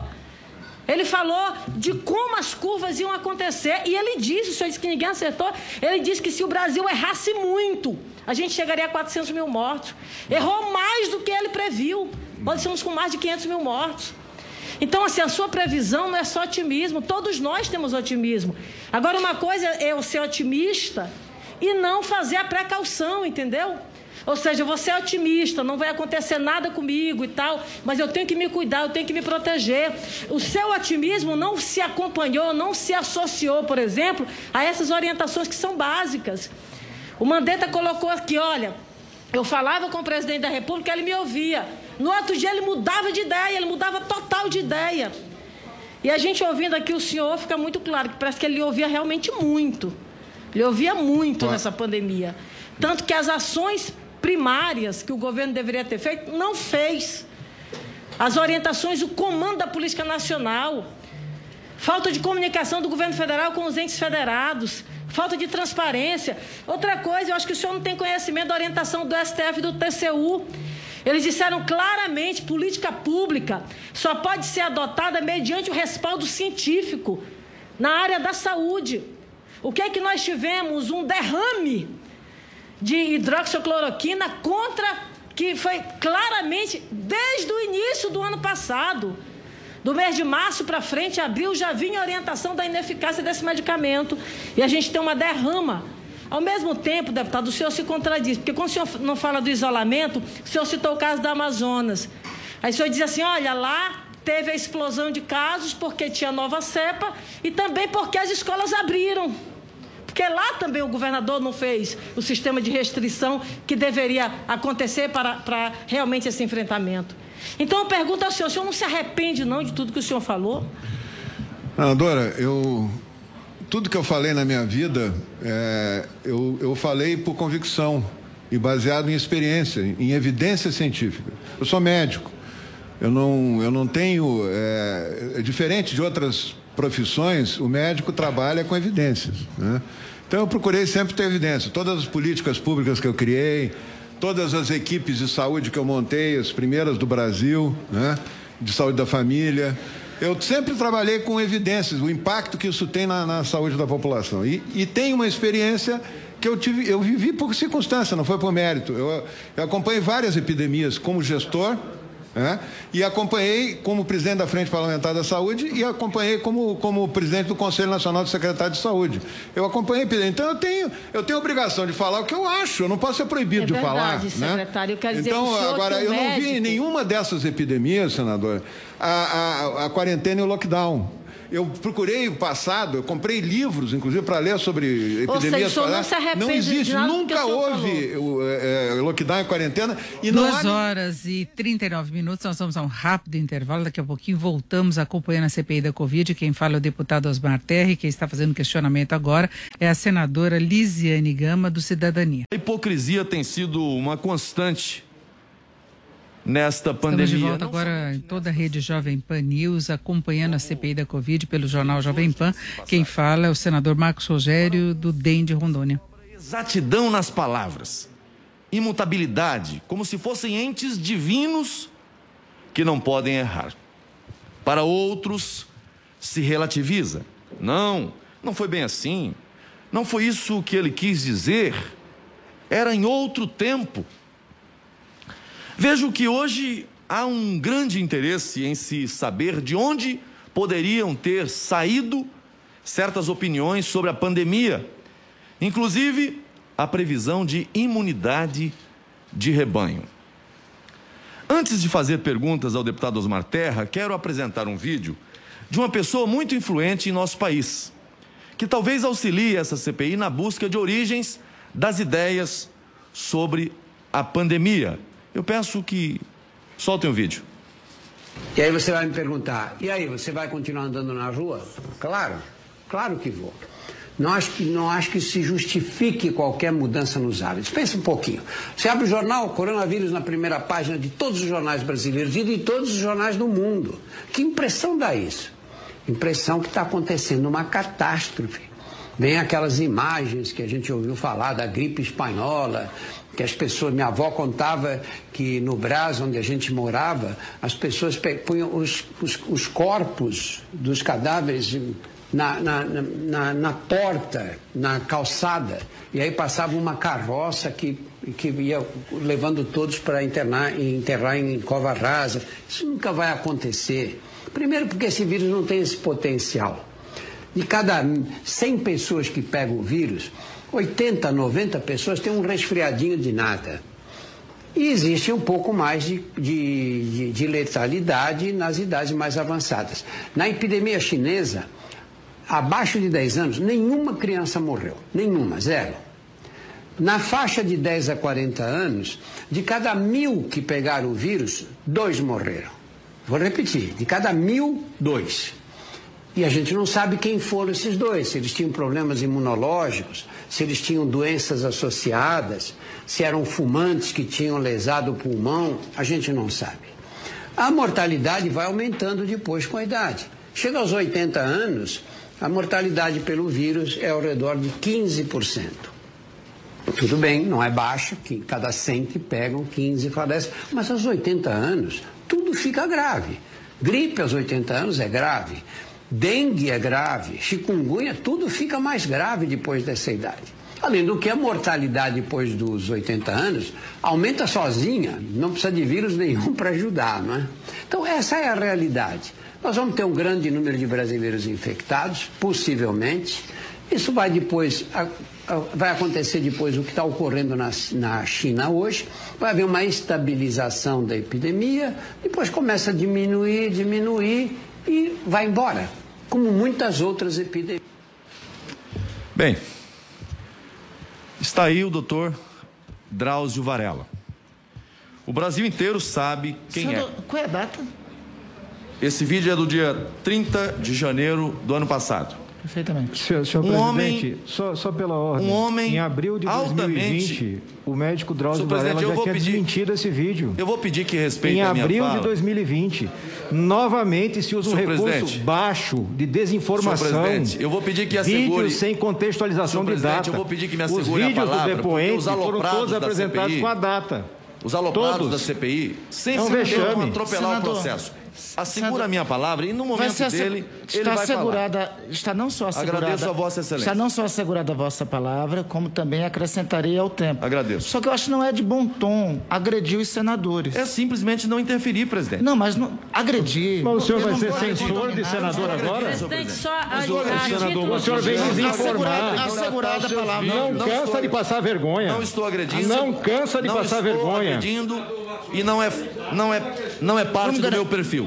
Ele falou de como as curvas iam acontecer. E ele disse, o senhor disse que ninguém acertou, ele disse que se o Brasil errasse muito, a gente chegaria a quatrocentos mil mortos. Errou mais do que ele previu. Nós estamos com mais de quinhentos mil mortos. Então, assim, a sua previsão não é só otimismo. Todos nós temos otimismo. Agora, uma coisa é eu ser otimista e não fazer a precaução, entendeu? Ou seja, eu vou ser otimista, não vai acontecer nada comigo e tal, mas eu tenho que me cuidar, eu tenho que me proteger. O seu otimismo não se acompanhou, não se associou, por exemplo, a essas orientações que são básicas. O Mandetta colocou aqui, olha, eu falava com o presidente da República, ele me ouvia. No outro dia ele mudava de ideia, ele mudava total de ideia. E a gente ouvindo aqui o senhor, fica muito claro que parece que ele ouvia realmente muito. Ele ouvia muito nessa pandemia. Tanto que as ações primárias que o governo deveria ter feito, não fez. As orientações, o comando da Política Nacional, falta de comunicação do governo federal com os entes federados, falta de transparência. Outra coisa, eu acho que o senhor não tem conhecimento da orientação do S T F e do T C U. Eles disseram claramente, política pública só pode ser adotada mediante o respaldo científico na área da saúde. O que é que nós tivemos? Um derrame de hidroxicloroquina contra, que foi claramente desde o início do ano passado, do mês de março para frente, abril, já vinha a orientação da ineficácia desse medicamento, e a gente tem uma derrama. Ao mesmo tempo, deputado, o senhor se contradiz, porque quando o senhor não fala do isolamento, o senhor citou o caso da Amazonas. Aí o senhor diz assim, olha, lá teve a explosão de casos porque tinha nova cepa e também porque as escolas abriram. Porque lá também o governador não fez o sistema de restrição que deveria acontecer para, para realmente esse enfrentamento. Então eu pergunto ao senhor, o senhor não se arrepende não de tudo que o senhor falou? Senadora, eu, tudo que eu falei na minha vida, é, eu, eu falei por convicção e baseado em experiência, em evidência científica. Eu sou médico, eu não, eu não tenho, é, é diferente de outras profissões, o médico trabalha com evidências, né? Então eu procurei sempre ter evidência. Todas as políticas públicas que eu criei, todas as equipes de saúde que eu montei, as primeiras do Brasil, né, de saúde da família, eu sempre trabalhei com evidências, o impacto que isso tem na, na saúde da população. E, e tenho uma experiência que eu tive, eu vivi por circunstância, não foi por mérito. Eu, eu acompanhei várias epidemias como gestor, É, e acompanhei como presidente da Frente Parlamentar da Saúde e acompanhei como, como presidente do Conselho Nacional de Secretários de Saúde. Eu acompanhei, então eu tenho, eu tenho obrigação de falar o que eu acho, eu não posso ser proibido é de verdade, falar. Secretário, né? eu quero dizer então, pro senhor agora, que o eu não médico... vi em nenhuma dessas epidemias, senador, a, a, a quarentena e o lockdown. Eu procurei o passado, eu comprei livros, inclusive, para ler sobre epidemias. Seja, não, se arrepende não existe, de nada nunca houve o, é, lockdown e quarentena. E Duas não há... horas e trinta e nove minutos, nós vamos a um rápido intervalo. Daqui a pouquinho voltamos acompanhando a C P I da Covid. Quem fala é o deputado Osmar Terra, e quem está fazendo questionamento agora é a senadora Lisiane Gama, do Cidadania. A hipocrisia tem sido uma constante nesta pandemia. Estamos de volta agora em toda a rede Jovem Pan News, acompanhando a C P I da Covid pelo jornal Jovem Pan. Quem fala é o senador Marcos Rogério, do D E M de Rondônia. Exatidão nas palavras, imutabilidade, como se fossem entes divinos que não podem errar. Para outros, se relativiza. Não, não foi bem assim. Não foi isso que ele quis dizer. Era em outro tempo. Vejo que hoje há um grande interesse em se saber de onde poderiam ter saído certas opiniões sobre a pandemia, inclusive a previsão de imunidade de rebanho. Antes de fazer perguntas ao deputado Osmar Terra, quero apresentar um vídeo de uma pessoa muito influente em nosso país, que talvez auxilie essa C P I na busca de origens das ideias sobre a pandemia. Eu peço que soltem o vídeo. E aí você vai me perguntar, e aí, você vai continuar andando na rua? Claro, claro que vou. Não acho que, não acho que se justifique qualquer mudança nos hábitos. Pensa um pouquinho. Você abre o jornal, coronavírus na primeira página de todos os jornais brasileiros e de todos os jornais do mundo. Que impressão dá isso? Impressão que está acontecendo uma catástrofe. Vem aquelas imagens que a gente ouviu falar da gripe espanhola, que as pessoas, minha avó contava que no Brás, onde a gente morava, as pessoas punham os, os, os corpos dos cadáveres na, na, na, na porta, na calçada, e aí passava uma carroça que, que ia levando todos para internar, enterrar em cova rasa. Isso nunca vai acontecer. Primeiro porque esse vírus não tem esse potencial. De cada cem pessoas que pegam o vírus, oitenta, noventa pessoas têm um resfriadinho de nada. E existe um pouco mais de, de, de, de letalidade nas idades mais avançadas. Na epidemia chinesa, abaixo de dez anos, nenhuma criança morreu. Nenhuma, zero. Na faixa de dez a quarenta anos, de cada mil que pegaram o vírus, dois morreram. Vou repetir, de cada mil, dois. E a gente não sabe quem foram esses dois, se eles tinham problemas imunológicos, se eles tinham doenças associadas, se eram fumantes que tinham lesado o pulmão, a gente não sabe. A mortalidade vai aumentando depois com a idade. Chega aos oitenta anos, a mortalidade pelo vírus é ao redor de quinze por cento. Tudo bem, não é baixa, que cada cem que pegam, quinze falecem, mas aos oitenta anos, tudo fica grave. Gripe aos oitenta anos é grave. Dengue é grave, chikungunya, tudo fica mais grave depois dessa idade. Além do que a mortalidade depois dos oitenta anos aumenta sozinha, não precisa de vírus nenhum para ajudar, não é? Então essa é a realidade. Nós vamos ter um grande número de brasileiros infectados, possivelmente. Isso vai depois, vai acontecer depois o que está ocorrendo na, na China hoje. Vai haver uma estabilização da epidemia, depois começa a diminuir, diminuir e vai embora, como muitas outras epidemias. Bem, está aí o doutor Drauzio Varella. O Brasil inteiro sabe quem Senador, é. Qual é a data? Esse vídeo é do dia trinta de janeiro do ano passado. Perfeitamente. Senhor, senhor um presidente, homem, só, só pela ordem. Um homem em abril de dois mil e vinte, o médico Drauzio Varella já tinha pedir, desmentido esse vídeo. Eu vou pedir que respeite em a minha fala. Em abril de dois mil e vinte, novamente se usa um recurso baixo de desinformação. Senhor presidente, eu vou pedir que assegure... Vídeos sem contextualização de data. Eu vou pedir que me assegure os vídeos a palavra, do depoente foram todos apresentados C P I, com a data. Os aloprados todos. da C P I, sem é um se atropelar Senador. o processo. Assegura Senador, a minha palavra e no momento dele está ele vai assegurada, falar. Está não só assegurada, Agradeço a Vossa Excelência. Está não só assegurada a vossa palavra, como também acrescentarei ao tempo. Agradeço. Só que eu acho que não é de bom tom agredir os senadores. É simplesmente não interferir, presidente. Não, mas não, agredir. Mas o senhor vai ser censor de senador agora? Presidente, só a, senador, o senhor vem nos informar. Assegurada a palavra. Não, não cansa estou, de passar vergonha. Não estou agredindo. Não cansa de não passar estou vergonha. agredindo e não é, não é, não é parte do meu perfil.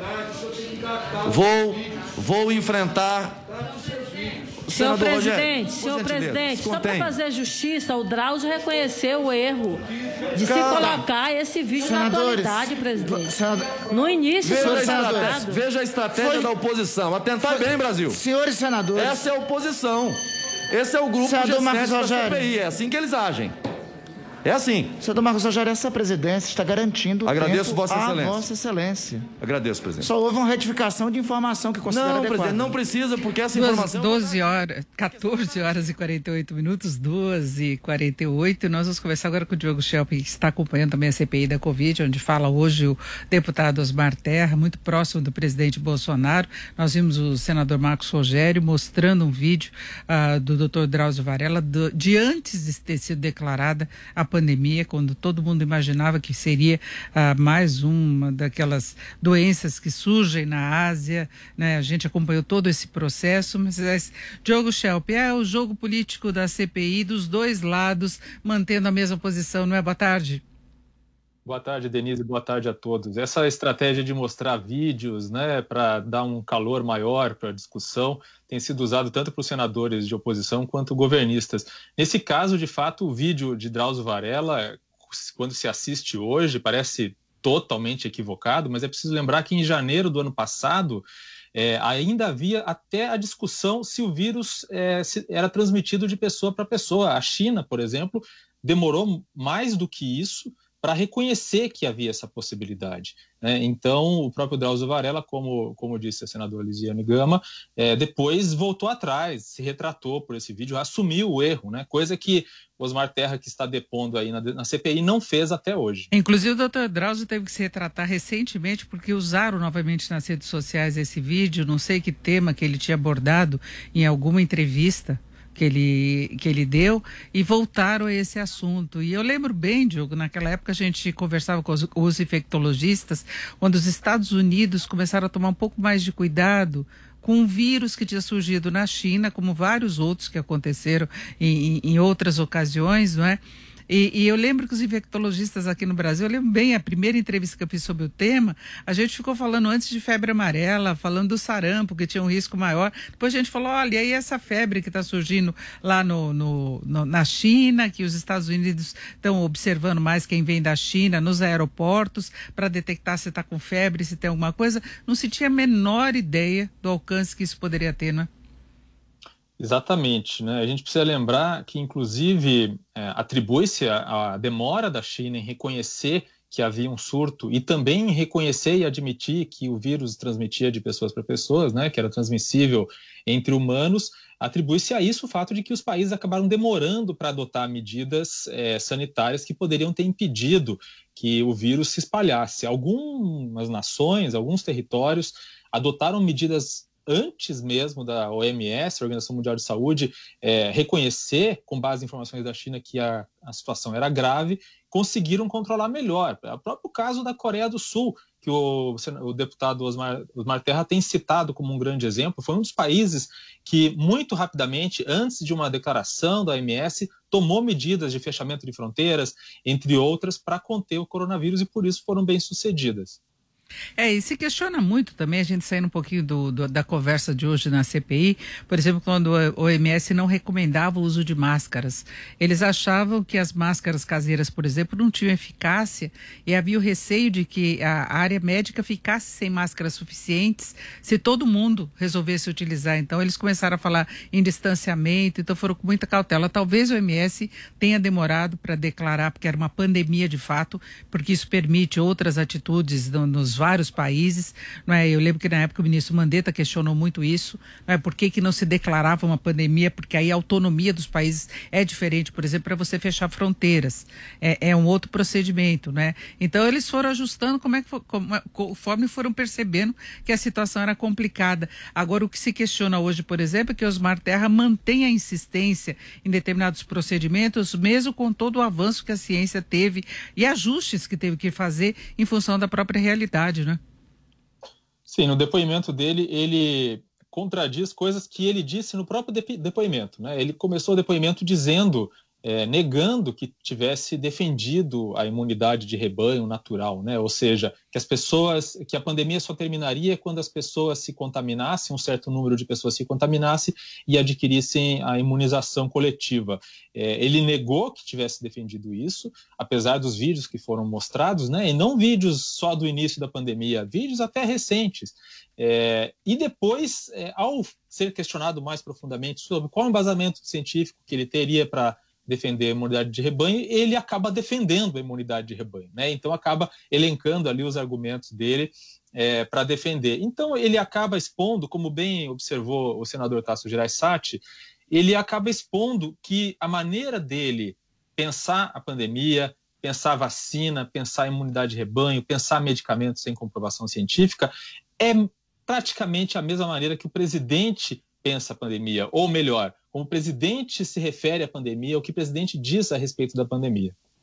Vou, vou enfrentar. Senhor presidente, senhor presidente, só para fazer justiça, o Drauzio reconheceu o erro de Cara, se colocar esse vídeo na atualidade, presidente. Senador, no início, veja, foi a estratégia, veja a estratégia foi, da oposição. Atentar foi, bem, Brasil. Senhores senadores. Essa é a oposição. Esse é o grupo Senador G sete da C P I. É assim que eles agem. É assim. Senador Marcos Rogério, essa presidência está garantindo o Agradeço tempo Vossa Excelência. a Vossa Excelência. Agradeço, presidente. Só houve uma retificação de informação que considera Não, adequada. presidente, não precisa, porque essa informação... doze horas, quatorze horas e quarenta e oito minutos, duas e quarenta e oito. Nós vamos conversar agora com o Diogo Schelp, que está acompanhando também a C P I da Covid, onde fala hoje o deputado Osmar Terra, muito próximo do presidente Bolsonaro. Nós vimos o senador Marcos Rogério mostrando um vídeo uh, do doutor Drauzio Varella do, de antes de ter sido declarada a pandemia, quando todo mundo imaginava que seria ah, mais uma daquelas doenças que surgem na Ásia, né? A gente acompanhou todo esse processo, mas é, Diogo Schelp, é o jogo político da C P I dos dois lados, mantendo a mesma posição, não é? Boa tarde. Boa tarde, Denise, boa tarde a todos. Essa estratégia de mostrar vídeos, né, para dar um calor maior para a discussão, tem sido usado tanto por senadores de oposição quanto governistas. Nesse caso, de fato, o vídeo de Drauzio Varela, quando se assiste hoje, parece totalmente equivocado, mas é preciso lembrar que em janeiro do ano passado, é, ainda havia até a discussão se o vírus é, se era transmitido de pessoa para pessoa. A China, por exemplo, demorou mais do que isso para reconhecer que havia essa possibilidade, né? Então, o próprio Drauzio Varela, como, como disse a senadora Elisiane Gama, é, depois voltou atrás, se retratou por esse vídeo, assumiu o erro, né? Coisa que Osmar Terra, que está depondo aí na, na C P I, não fez até hoje. Inclusive, o doutor Drauzio teve que se retratar recentemente porque usaram novamente nas redes sociais esse vídeo, não sei que tema que ele tinha abordado em alguma entrevista que ele, que ele deu, e voltaram a esse assunto. E eu lembro bem, Diogo, naquela época a gente conversava com os, os infectologistas, quando os Estados Unidos começaram a tomar um pouco mais de cuidado com um vírus que tinha surgido na China, como vários outros que aconteceram em, em outras ocasiões, não é? E, e eu lembro que os infectologistas aqui no Brasil, eu lembro bem, a primeira entrevista que eu fiz sobre o tema, a gente ficou falando antes de febre amarela, falando do sarampo, que tinha um risco maior. Depois a gente falou, olha, e aí essa febre que está surgindo lá no, no, no, na China, que os Estados Unidos estão observando mais quem vem da China nos aeroportos para detectar se está com febre, se tem alguma coisa. Não se tinha a menor ideia do alcance que isso poderia ter, não é? Exatamente, né? A gente precisa lembrar que, inclusive, é, atribui-se a, a demora da China em reconhecer que havia um surto e também em reconhecer e admitir que o vírus transmitia de pessoas para pessoas, né? Que era transmissível entre humanos. Atribui-se a isso o fato de que os países acabaram demorando para adotar medidas é, sanitárias que poderiam ter impedido que o vírus se espalhasse. Algumas nações, alguns territórios adotaram medidas antes mesmo da O M S, a Organização Mundial de Saúde, é, reconhecer, com base em informações da China, que a, a situação era grave, conseguiram controlar melhor. É o próprio caso da Coreia do Sul, que o, o deputado Osmar, Osmar Terra tem citado como um grande exemplo, foi um dos países que, muito rapidamente, antes de uma declaração da O M S, tomou medidas de fechamento de fronteiras, entre outras, para conter o coronavírus, e por isso foram bem-sucedidas. É, e se questiona muito também, a gente saindo um pouquinho do, do, da conversa de hoje na C P I, por exemplo, quando o O M S não recomendava o uso de máscaras. Eles achavam que as máscaras caseiras, por exemplo, não tinham eficácia e havia o receio de que a área médica ficasse sem máscaras suficientes se todo mundo resolvesse utilizar. Então, eles começaram a falar em distanciamento, então foram com muita cautela. Talvez o O M S tenha demorado para declarar, porque era uma pandemia de fato, porque isso permite outras atitudes no, nos vários países, não é? Eu lembro que na época o ministro Mandetta questionou muito isso, não é? Por que que não se declarava uma pandemia? Porque aí a autonomia dos países é diferente, por exemplo, para você fechar fronteiras, é, é um outro procedimento, né? Então eles foram ajustando como é que for, como, conforme foram percebendo que a situação era complicada. Agora o que se questiona hoje, por exemplo, é que Osmar Terra mantém a insistência em determinados procedimentos, mesmo com todo o avanço que a ciência teve e ajustes que teve que fazer em função da própria realidade. Né? Sim, no depoimento dele, ele contradiz coisas que ele disse no próprio depoimento, né? Ele começou o depoimento dizendo, é, negando que tivesse defendido a imunidade de rebanho natural, né? Ou seja, que as pessoas, que a pandemia só terminaria quando as pessoas se contaminassem, um certo número de pessoas se contaminasse e adquirissem a imunização coletiva. É, ele negou que tivesse defendido isso, apesar dos vídeos que foram mostrados, né? E não vídeos só do início da pandemia, vídeos até recentes. É, e depois, é, ao ser questionado mais profundamente sobre qual o embasamento científico que ele teria para defender a imunidade de rebanho, ele acaba defendendo a imunidade de rebanho, né? Então acaba elencando ali os argumentos dele é, para defender. Então ele acaba expondo, como bem observou o senador Tasso Gereissati, ele acaba expondo que a maneira dele pensar a pandemia, pensar a vacina, pensar a imunidade de rebanho, pensar medicamentos sem comprovação científica, é praticamente a mesma maneira que o presidente pensa a pandemia, ou melhor, como o presidente se refere à pandemia, o que o presidente diz a respeito da pandemia.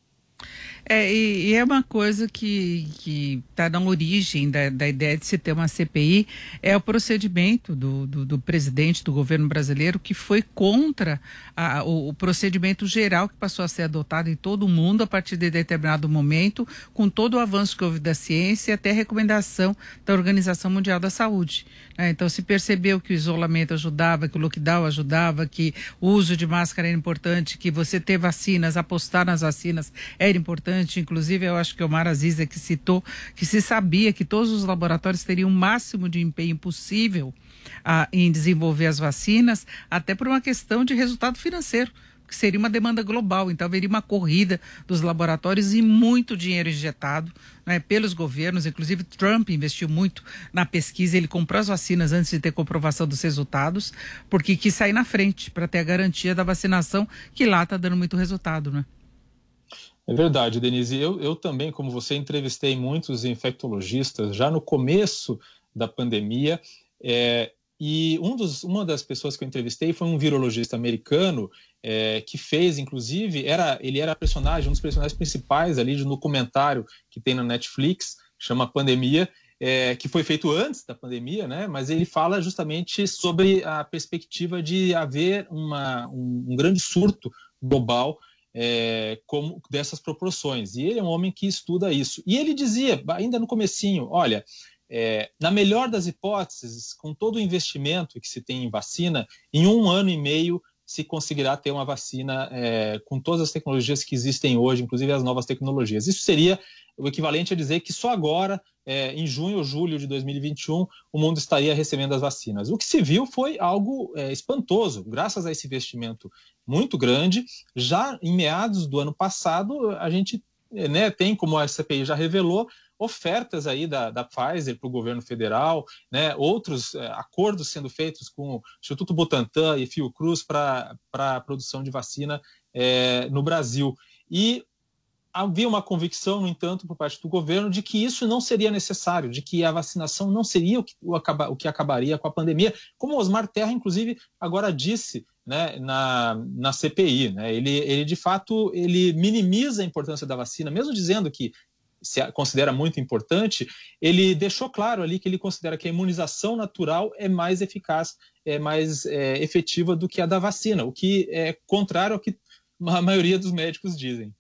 É, e, e é uma coisa que está na origem da, da ideia de se ter uma C P I, é o procedimento do, do, do presidente do governo brasileiro, que foi contra a, o, o procedimento geral que passou a ser adotado em todo o mundo a partir de determinado momento, com todo o avanço que houve da ciência e até a recomendação da Organização Mundial da Saúde. Né? Então se percebeu que o isolamento ajudava, que o lockdown ajudava, que o uso de máscara era importante, que você ter vacinas, apostar nas vacinas era importante. Inclusive, eu acho que o Omar Aziz é que citou que se sabia que todos os laboratórios teriam o máximo de empenho possível ah, em desenvolver as vacinas, até por uma questão de resultado financeiro, que seria uma demanda global. Então, haveria uma corrida dos laboratórios e muito dinheiro injetado, né, pelos governos. Inclusive, Trump investiu muito na pesquisa, ele comprou as vacinas antes de ter comprovação dos resultados, porque quis sair na frente para ter a garantia da vacinação, que lá está dando muito resultado, né? É verdade, Denise. Eu, eu também, como você, entrevistei muitos infectologistas já no começo da pandemia, é, e um dos, uma das pessoas que eu entrevistei foi um virologista americano é, que fez, inclusive, era, ele era personagem, um dos personagens principais ali de um documentário que tem na Netflix, chama Pandemia, é, que foi feito antes da pandemia, né? Mas ele fala justamente sobre a perspectiva de haver uma, um, um grande surto global É, como dessas proporções, e ele é um homem que estuda isso, e ele dizia, ainda no comecinho, olha, é, na melhor das hipóteses, com todo o investimento que se tem em vacina, em um ano e meio se conseguirá ter uma vacina é, com todas as tecnologias que existem hoje, inclusive as novas tecnologias. Isso seria o equivalente a dizer que só agora, é, em junho ou julho de dois mil e vinte e um, o mundo estaria recebendo as vacinas. O que se viu foi algo é, espantoso, graças a esse investimento muito grande. Já em meados do ano passado, a gente né, tem, como a C P I já revelou, ofertas aí da, da Pfizer para o governo federal, né, outros é, acordos sendo feitos com o Instituto Butantan e Fiocruz para a produção de vacina é, no Brasil. E havia uma convicção, no entanto, por parte do governo de que isso não seria necessário, de que a vacinação não seria o que, o acaba, o que acabaria com a pandemia, como o Osmar Terra, inclusive, agora disse né, na, na C P I. Né? Ele, ele, de fato, ele minimiza a importância da vacina, mesmo dizendo que se considera muito importante, ele deixou claro ali que ele considera que a imunização natural é mais eficaz, é mais é, efetiva do que a da vacina, o que é contrário ao que a maioria dos médicos dizem.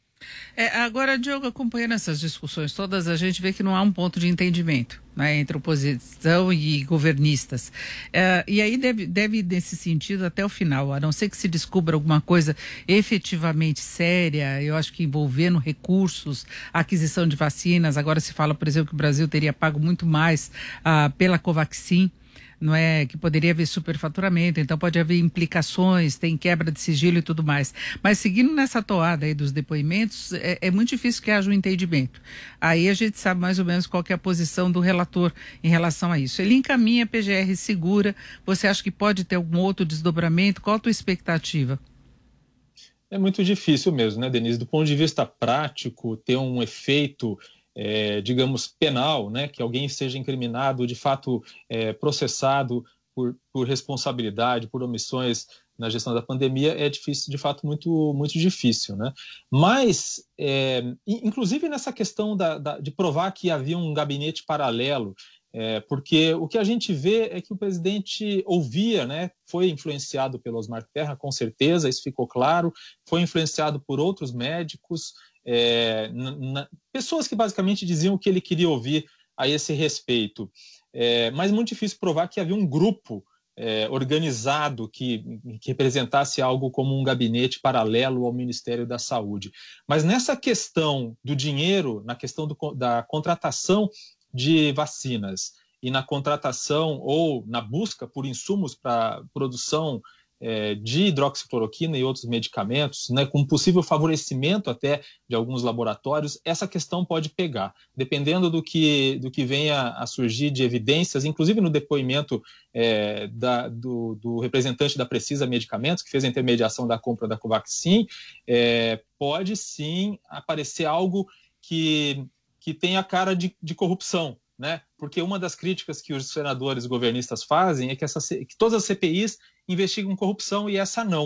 É, agora, Diogo, acompanhando essas discussões todas, a gente vê que não há um ponto de entendimento, né, entre oposição e governistas. É, e aí deve, deve, nesse sentido, até o final, a não ser que se descubra alguma coisa efetivamente séria, eu acho que envolvendo recursos, aquisição de vacinas. Agora se fala, por exemplo, que o Brasil teria pago muito mais ah, pela Covaxin, não é, que poderia haver superfaturamento, então pode haver implicações, tem quebra de sigilo e tudo mais. Mas seguindo nessa toada aí dos depoimentos, é, é muito difícil que haja um entendimento. Aí a gente sabe mais ou menos qual que é a posição do relator em relação a isso. Ele encaminha a P G R segura, você acha que pode ter algum outro desdobramento? Qual a tua expectativa? É muito difícil mesmo, né, Denise? Do ponto de vista prático, ter um efeito É, digamos, penal, né, que alguém seja incriminado, de fato é, processado por, por responsabilidade, por omissões na gestão da pandemia, é difícil, de fato, muito, muito difícil, né? Mas, é, inclusive nessa questão da, da, de provar que havia um gabinete paralelo, é, porque o que a gente vê é que o presidente ouvia, né, foi influenciado pelo Osmar Terra, com certeza, isso ficou claro, foi influenciado por outros médicos, É, na, na, pessoas que basicamente diziam o que ele queria ouvir a esse respeito, é, mas muito difícil provar que havia um grupo é, organizado que, que representasse algo como um gabinete paralelo ao Ministério da Saúde. Mas nessa questão do dinheiro, na questão do, da contratação de vacinas e na contratação ou na busca por insumos para produção É, de hidroxicloroquina e outros medicamentos, né, com possível favorecimento até de alguns laboratórios, essa questão pode pegar, dependendo do que, do que venha a surgir de evidências, inclusive no depoimento é, da, do, do representante da Precisa Medicamentos, que fez a intermediação da compra da Covaxin, é, pode sim aparecer algo que, que tem a cara de, de corrupção, né? Porque uma das críticas que os senadores governistas fazem é que, essa, que todas as C P Is investigam corrupção e essa não.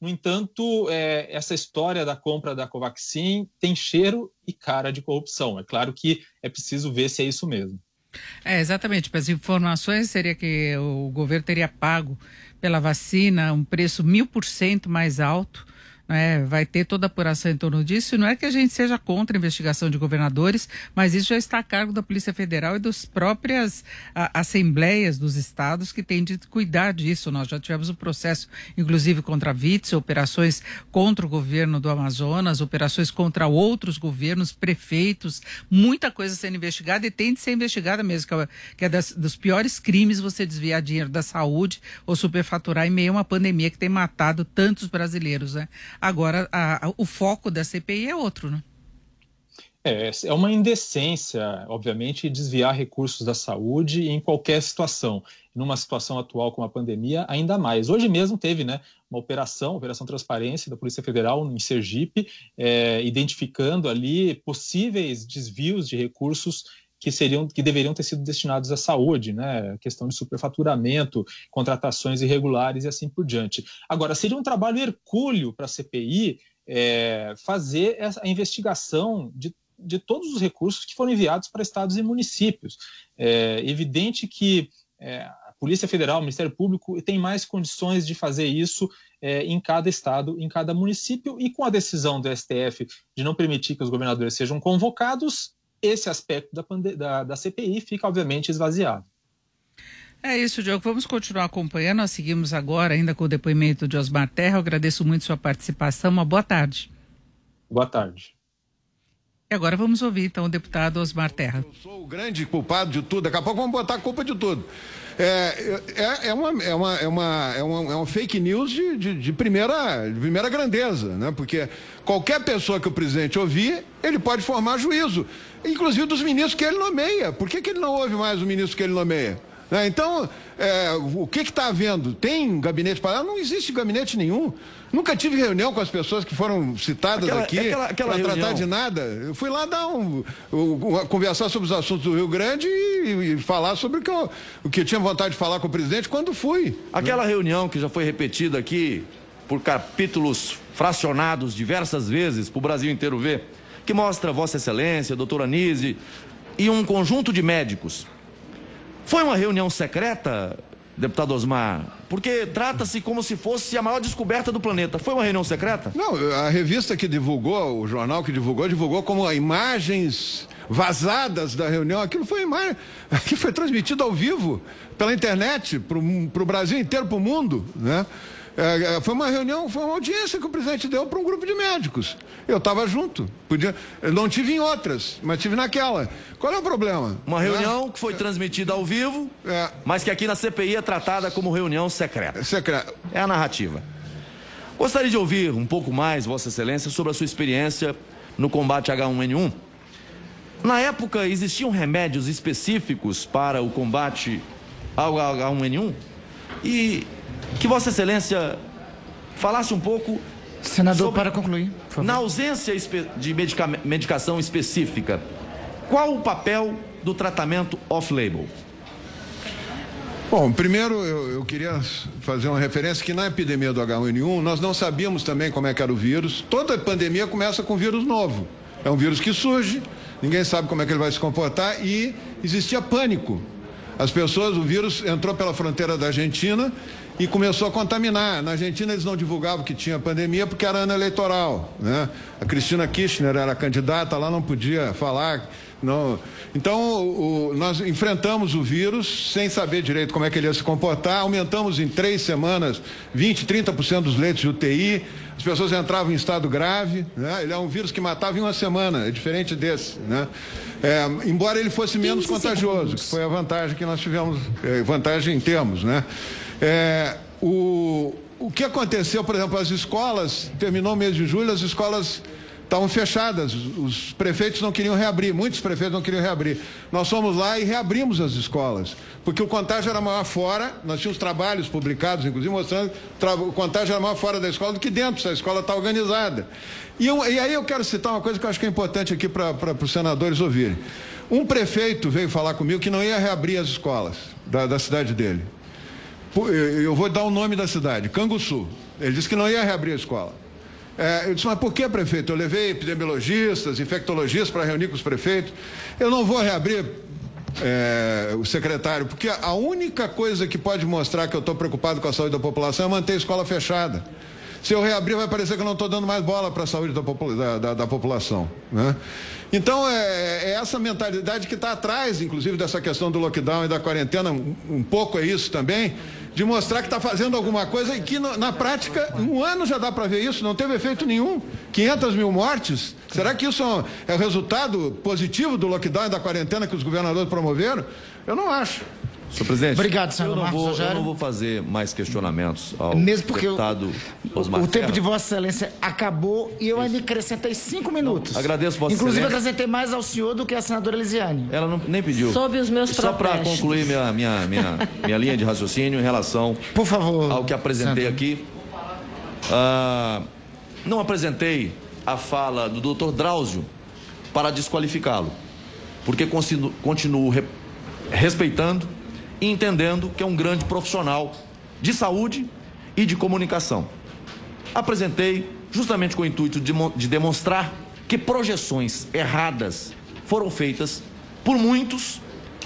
No entanto, é, essa história da compra da Covaxin tem cheiro e cara de corrupção. É claro que é preciso ver se é isso mesmo. É, exatamente. As informações seria que o governo teria pago pela vacina um preço mil por cento mais alto. É, vai ter toda a apuração em torno disso. Não é que a gente seja contra a investigação de governadores, mas isso já está a cargo da Polícia Federal e das próprias a, assembleias dos estados que têm de cuidar disso. Nós já tivemos um processo, inclusive, contra a Witzel, operações contra o governo do Amazonas, operações contra outros governos, prefeitos, muita coisa sendo investigada e tem de ser investigada mesmo, que é, que é das, dos piores crimes você desviar dinheiro da saúde ou superfaturar em meio a uma pandemia que tem matado tantos brasileiros, né? Agora, a, a, o foco da C P I é outro, né? É, é uma indecência, obviamente, desviar recursos da saúde em qualquer situação. Numa situação atual como a pandemia, ainda mais. Hoje mesmo teve, né, uma operação, Operação Transparência da Polícia Federal em Sergipe, é, identificando ali possíveis desvios de recursos que seriam, que deveriam ter sido destinados à saúde, né? Questão de superfaturamento, contratações irregulares e assim por diante. Agora, seria um trabalho hercúleo para a C P I é, fazer essa, a investigação de, de todos os recursos que foram enviados para estados e municípios. É evidente que é, a Polícia Federal, o Ministério Público, tem mais condições de fazer isso é, em cada estado, em cada município, e com a decisão do S T F de não permitir que os governadores sejam convocados, esse aspecto da, da, da C P I fica, obviamente, esvaziado. É isso, Diogo. Vamos continuar acompanhando. Nós seguimos agora ainda com o depoimento de Osmar Terra. Eu agradeço muito sua participação. Uma boa tarde. Boa tarde. E agora vamos ouvir, então, o deputado Osmar Terra. Eu sou o grande culpado de tudo. Daqui a pouco vamos botar a culpa de tudo. É, é, é, uma, é, uma, é, uma, é, uma, é uma fake news de, de, de, primeira, de primeira grandeza, né? Porque qualquer pessoa que o presidente ouvir, ele pode formar juízo, inclusive dos ministros que ele nomeia. Por que, que ele não ouve mais o ministro que ele nomeia? Né? Então, é, o que está havendo? Tem gabinete para... Não existe gabinete nenhum. Nunca tive reunião com as pessoas que foram citadas aquela, aqui para tratar de nada. Eu fui lá dar um, um, conversar sobre os assuntos do Rio Grande e, e falar sobre o que, eu, o que eu tinha vontade de falar com o presidente quando fui. Aquela né? reunião que já foi repetida aqui por capítulos fracionados diversas vezes para o Brasil inteiro ver, que mostra Vossa Excelência, doutora Nise e um conjunto de médicos. Foi uma reunião secreta, deputado Osmar? Porque trata-se como se fosse a maior descoberta do planeta. Foi uma reunião secreta? Não, a revista que divulgou, o jornal que divulgou, divulgou como imagens vazadas da reunião. Aquilo foi imagem, aquilo foi transmitido ao vivo pela internet para o Brasil inteiro, para o mundo, né? É, foi uma reunião, foi uma audiência que o presidente deu para um grupo de médicos. Eu estava junto. Podia, eu não tive em outras, mas tive naquela. Qual é o problema? Uma reunião é? que foi transmitida ao vivo, é. mas que aqui na C P I é tratada como reunião secreta. Secreta. É a narrativa. Gostaria de ouvir um pouco mais, Vossa Excelência, sobre a sua experiência no combate H um N um. Na época, existiam remédios específicos para o combate ao H um N um? E que Vossa Excelência falasse um pouco... Senador, sobre, para concluir, por favor. Na ausência de medica, medicação específica, qual o papel do tratamento off-label? Bom, primeiro eu, eu queria fazer uma referência que na epidemia do H um N um nós não sabíamos também como é que era o vírus. Toda pandemia começa com um vírus novo. É um vírus que surge, ninguém sabe como é que ele vai se comportar e existia pânico. As pessoas, o vírus entrou pela fronteira da Argentina e começou a contaminar. Na Argentina eles não divulgavam que tinha pandemia porque era ano eleitoral, né? A Cristina Kirchner era candidata, lá não podia falar. Não. Então, o, nós enfrentamos o vírus sem saber direito como é que ele ia se comportar, aumentamos em três semanas vinte, trinta por cento dos leitos de U T I, as pessoas entravam em estado grave, né? Ele é um vírus que matava em uma semana, é diferente desse, né? É, embora ele fosse menos contagioso, que foi a vantagem que nós tivemos, é, vantagem em termos, né? É, o, o que aconteceu, por exemplo, as escolas, terminou o mês de julho, as escolas estavam fechadas, os prefeitos não queriam reabrir, muitos prefeitos não queriam reabrir. Nós fomos lá e reabrimos as escolas, porque o contágio era maior fora, nós tínhamos trabalhos publicados, inclusive, mostrando que o contágio era maior fora da escola do que dentro, se a escola está organizada. E, eu, e aí eu quero citar uma coisa que eu acho que é importante aqui para os senadores ouvirem. Um prefeito veio falar comigo que não ia reabrir as escolas da, da cidade dele. eu vou dar o nome da cidade, Canguçu. Ele disse que não ia reabrir a escola. É, eu disse, mas por que, prefeito? Eu levei epidemiologistas, infectologistas para reunir com os prefeitos. Eu não vou reabrir, é, o secretário, porque a única coisa que pode mostrar que eu estou preocupado com a saúde da população é manter a escola fechada. Se eu reabrir, vai parecer que eu não estou dando mais bola para a saúde da, da, da, da população, né? Então, é, é essa mentalidade que está atrás, inclusive, dessa questão do lockdown e da quarentena, um, um pouco é isso também, de mostrar que está fazendo alguma coisa e que, no, na prática, um ano já dá para ver isso, não teve efeito nenhum. quinhentas mil mortes, será que isso é o resultado positivo do lockdown e da quarentena que os governadores promoveram? Eu não acho. Senhor presidente, obrigado, senador eu não, Marcos vou, Rogério. eu não vou fazer mais questionamentos ao Mesmo porque deputado o, Osmar o tempo Terra. de Vossa Excelência acabou e eu ainda acrescentei cinco minutos. Não, agradeço Vossa Inclusive, Excelência. acrescentei mais ao senhor do que a senadora Elisiane. Ela não, nem pediu. Sob os meus Só para concluir minha, minha, minha, minha linha de raciocínio em relação Por favor, ao que apresentei senador. aqui. Ah, não apresentei a fala do doutor Drauzio para desqualificá-lo, porque continuo, continuo re, respeitando e entendendo que é um grande profissional de saúde e de comunicação. Apresentei justamente com o intuito de, de demonstrar que projeções erradas foram feitas por muitos.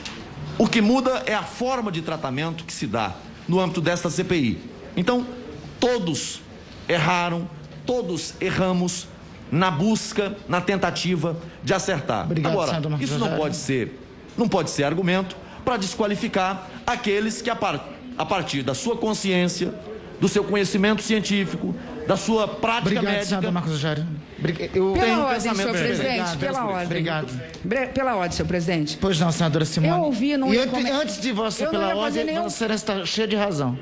O que muda é a forma de tratamento que se dá no âmbito desta C P I. Então, todos erraram, todos erramos na busca, na tentativa de acertar. Obrigado, Agora, senador isso não Rogério. pode ser, não pode ser argumento para desqualificar aqueles que, a, par, a partir da sua consciência, do seu conhecimento científico, da sua prática Obrigado, médica... senador Marcos Rogério. Eu Pela tenho um ordem, pensamento senhor diferente. presidente, Obrigado, pela ordem. Obrigado. Obrigado. Pela ordem, senhor presidente. Pois não, senadora Simone. Eu ouvi, não E ia antes, come- antes de você, Eu não pela ia fazer ordem, nenhum- Vossa Excelência está cheia de razão.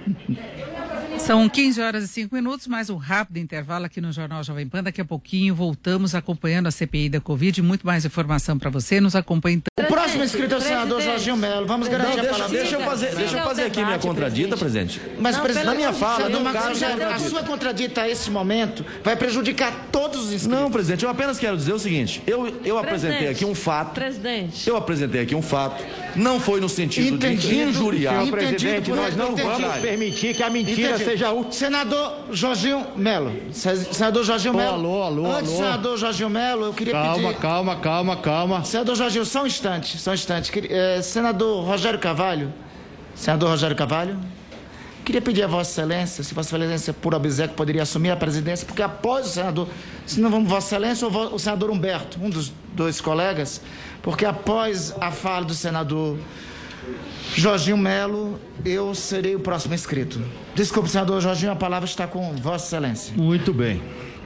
São quinze horas e cinco minutos, mais um rápido intervalo aqui no Jornal Jovem Pan. Daqui a pouquinho voltamos acompanhando a C P I da Covid. Muito mais informação para você. Nos acompanhe. O próximo inscrito é o senador Jorginho Melo. Vamos garantir Não, a deixa, palavra. deixa eu fazer, deixa eu fazer aqui minha contradita, presidente. Mas, Não, presidente, na minha fala, senador não Marcos cabe Rogério, a contradita. sua contradita a esse momento vai prejudicar todos os inscritos. Não, presidente, eu apenas quero dizer o seguinte, eu, eu apresentei Presidente. aqui um fato, Presidente. eu apresentei aqui um fato, não foi no sentido de Entendido. injuriar. Entendido Presidente, por- nós não entendido. vamos permitir que a mentira seja útil. Senador Jorginho Melo. Se- Senador Jorginho Ô, Melo. alô, alô, Antes, alô. senador Jorginho Melo, eu queria Calma, pedir... calma, calma, calma. Senador Jorginho, só um instante, só um instante. Queria- eh, senador Rogério Carvalho. Senador Rogério Carvalho. Queria pedir a Vossa Excelência, se Vossa Excelência, por obséquio, poderia assumir a presidência, porque após o senador, se não vamos Vossa Excelência ou vo- o senador Humberto, um dos dois colegas, porque após a fala do senador Jorginho Melo, eu serei o próximo inscrito. Desculpe, senador Jorginho, a palavra está com Vossa Excelência. Muito bem.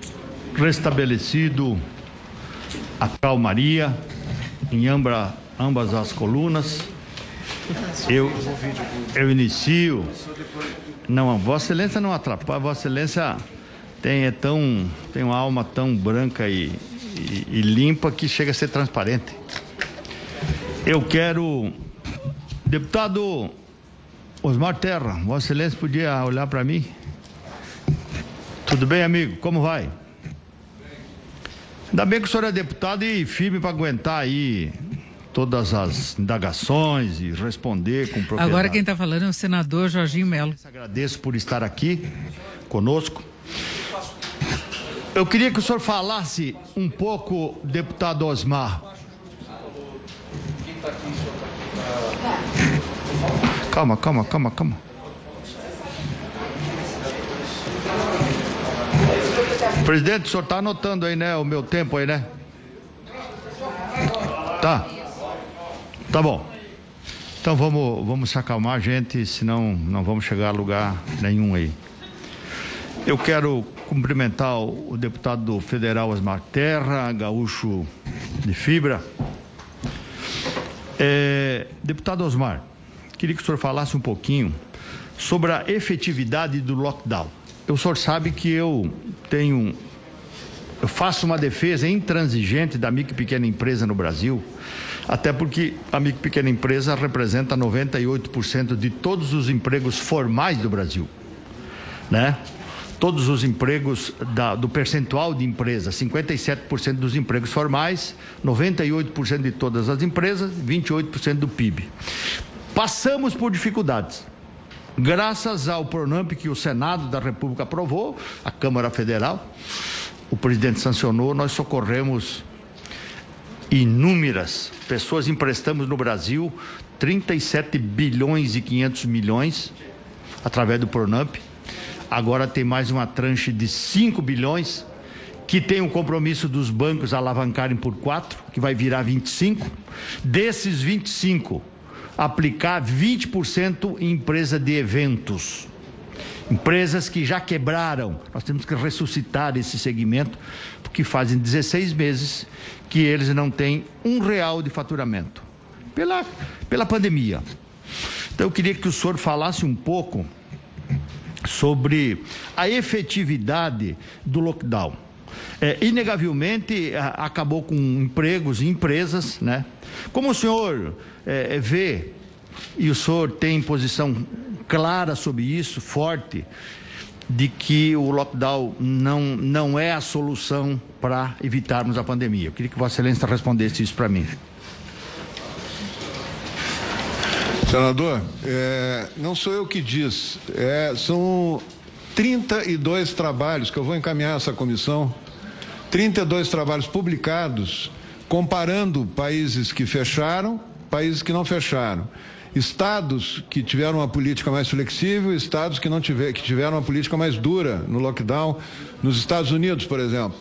Restabelecido a calmaria em amba, ambas as colunas, eu, eu inicio. Não, Vossa Excelência não atrapalha. Vossa Excelência tem, é tão, tem uma alma tão branca e, e, e limpa que chega a ser transparente. Eu quero, deputado Osmar Terra, Vossa Excelência podia olhar para mim? Tudo bem, amigo? Como vai? Ainda bem que o senhor é deputado e firme para aguentar aí todas as indagações e responder com propriedade. Agora quem está falando é o senador Jorginho Melo. Agradeço por estar aqui conosco. Eu queria que o senhor falasse um pouco, deputado Osmar. Calma, calma, calma, calma. Presidente, o senhor está anotando aí, né, o meu tempo aí, né? Tá. Tá bom. Então vamos, vamos se acalmar, gente, senão não vamos chegar a lugar nenhum aí. Eu quero cumprimentar o, o deputado federal Osmar Terra, gaúcho de fibra. É, deputado Osmar, queria que o senhor falasse um pouquinho sobre a efetividade do lockdown. O senhor sabe que eu tenho, eu faço uma defesa intransigente da micro e pequena empresa no Brasil, até porque a micro e pequena empresa representa noventa e oito por cento de todos os empregos formais do Brasil, né? Todos os empregos da, do percentual de empresas, cinquenta e sete por cento dos empregos formais, noventa e oito por cento de todas as empresas, vinte e oito por cento do P I B. Passamos por dificuldades. Graças ao Pronamp que o Senado da República aprovou, a Câmara Federal, o presidente sancionou, nós socorremos inúmeras pessoas, emprestamos no Brasil trinta e sete bilhões e quinhentos milhões através do Pronamp. Agora tem mais uma tranche de cinco bilhões, que tem o compromisso dos bancos alavancarem por quatro, que vai virar vinte e cinco. Desses vinte e cinco, aplicar vinte por cento em empresa de eventos. Empresas que já quebraram. Nós temos que ressuscitar esse segmento, porque fazem dezesseis meses que eles não têm um real de faturamento, pela, pela pandemia. Então eu queria que o senhor falasse um pouco sobre a efetividade do lockdown. É, inegavelmente a, acabou com empregos e empresas, né? Como o senhor é, vê, e o senhor tem posição clara sobre isso, forte, de que o lockdown não, não é a solução para evitarmos a pandemia. Eu queria que Vossa Excelência respondesse isso para mim. Senador, é, não sou eu que diz, é, são trinta e dois trabalhos que eu vou encaminhar essa comissão, trinta e dois trabalhos publicados, comparando países que fecharam, países que não fecharam, estados que tiveram uma política mais flexível, estados que não tiver, que tiveram uma política mais dura no lockdown, nos Estados Unidos, por exemplo.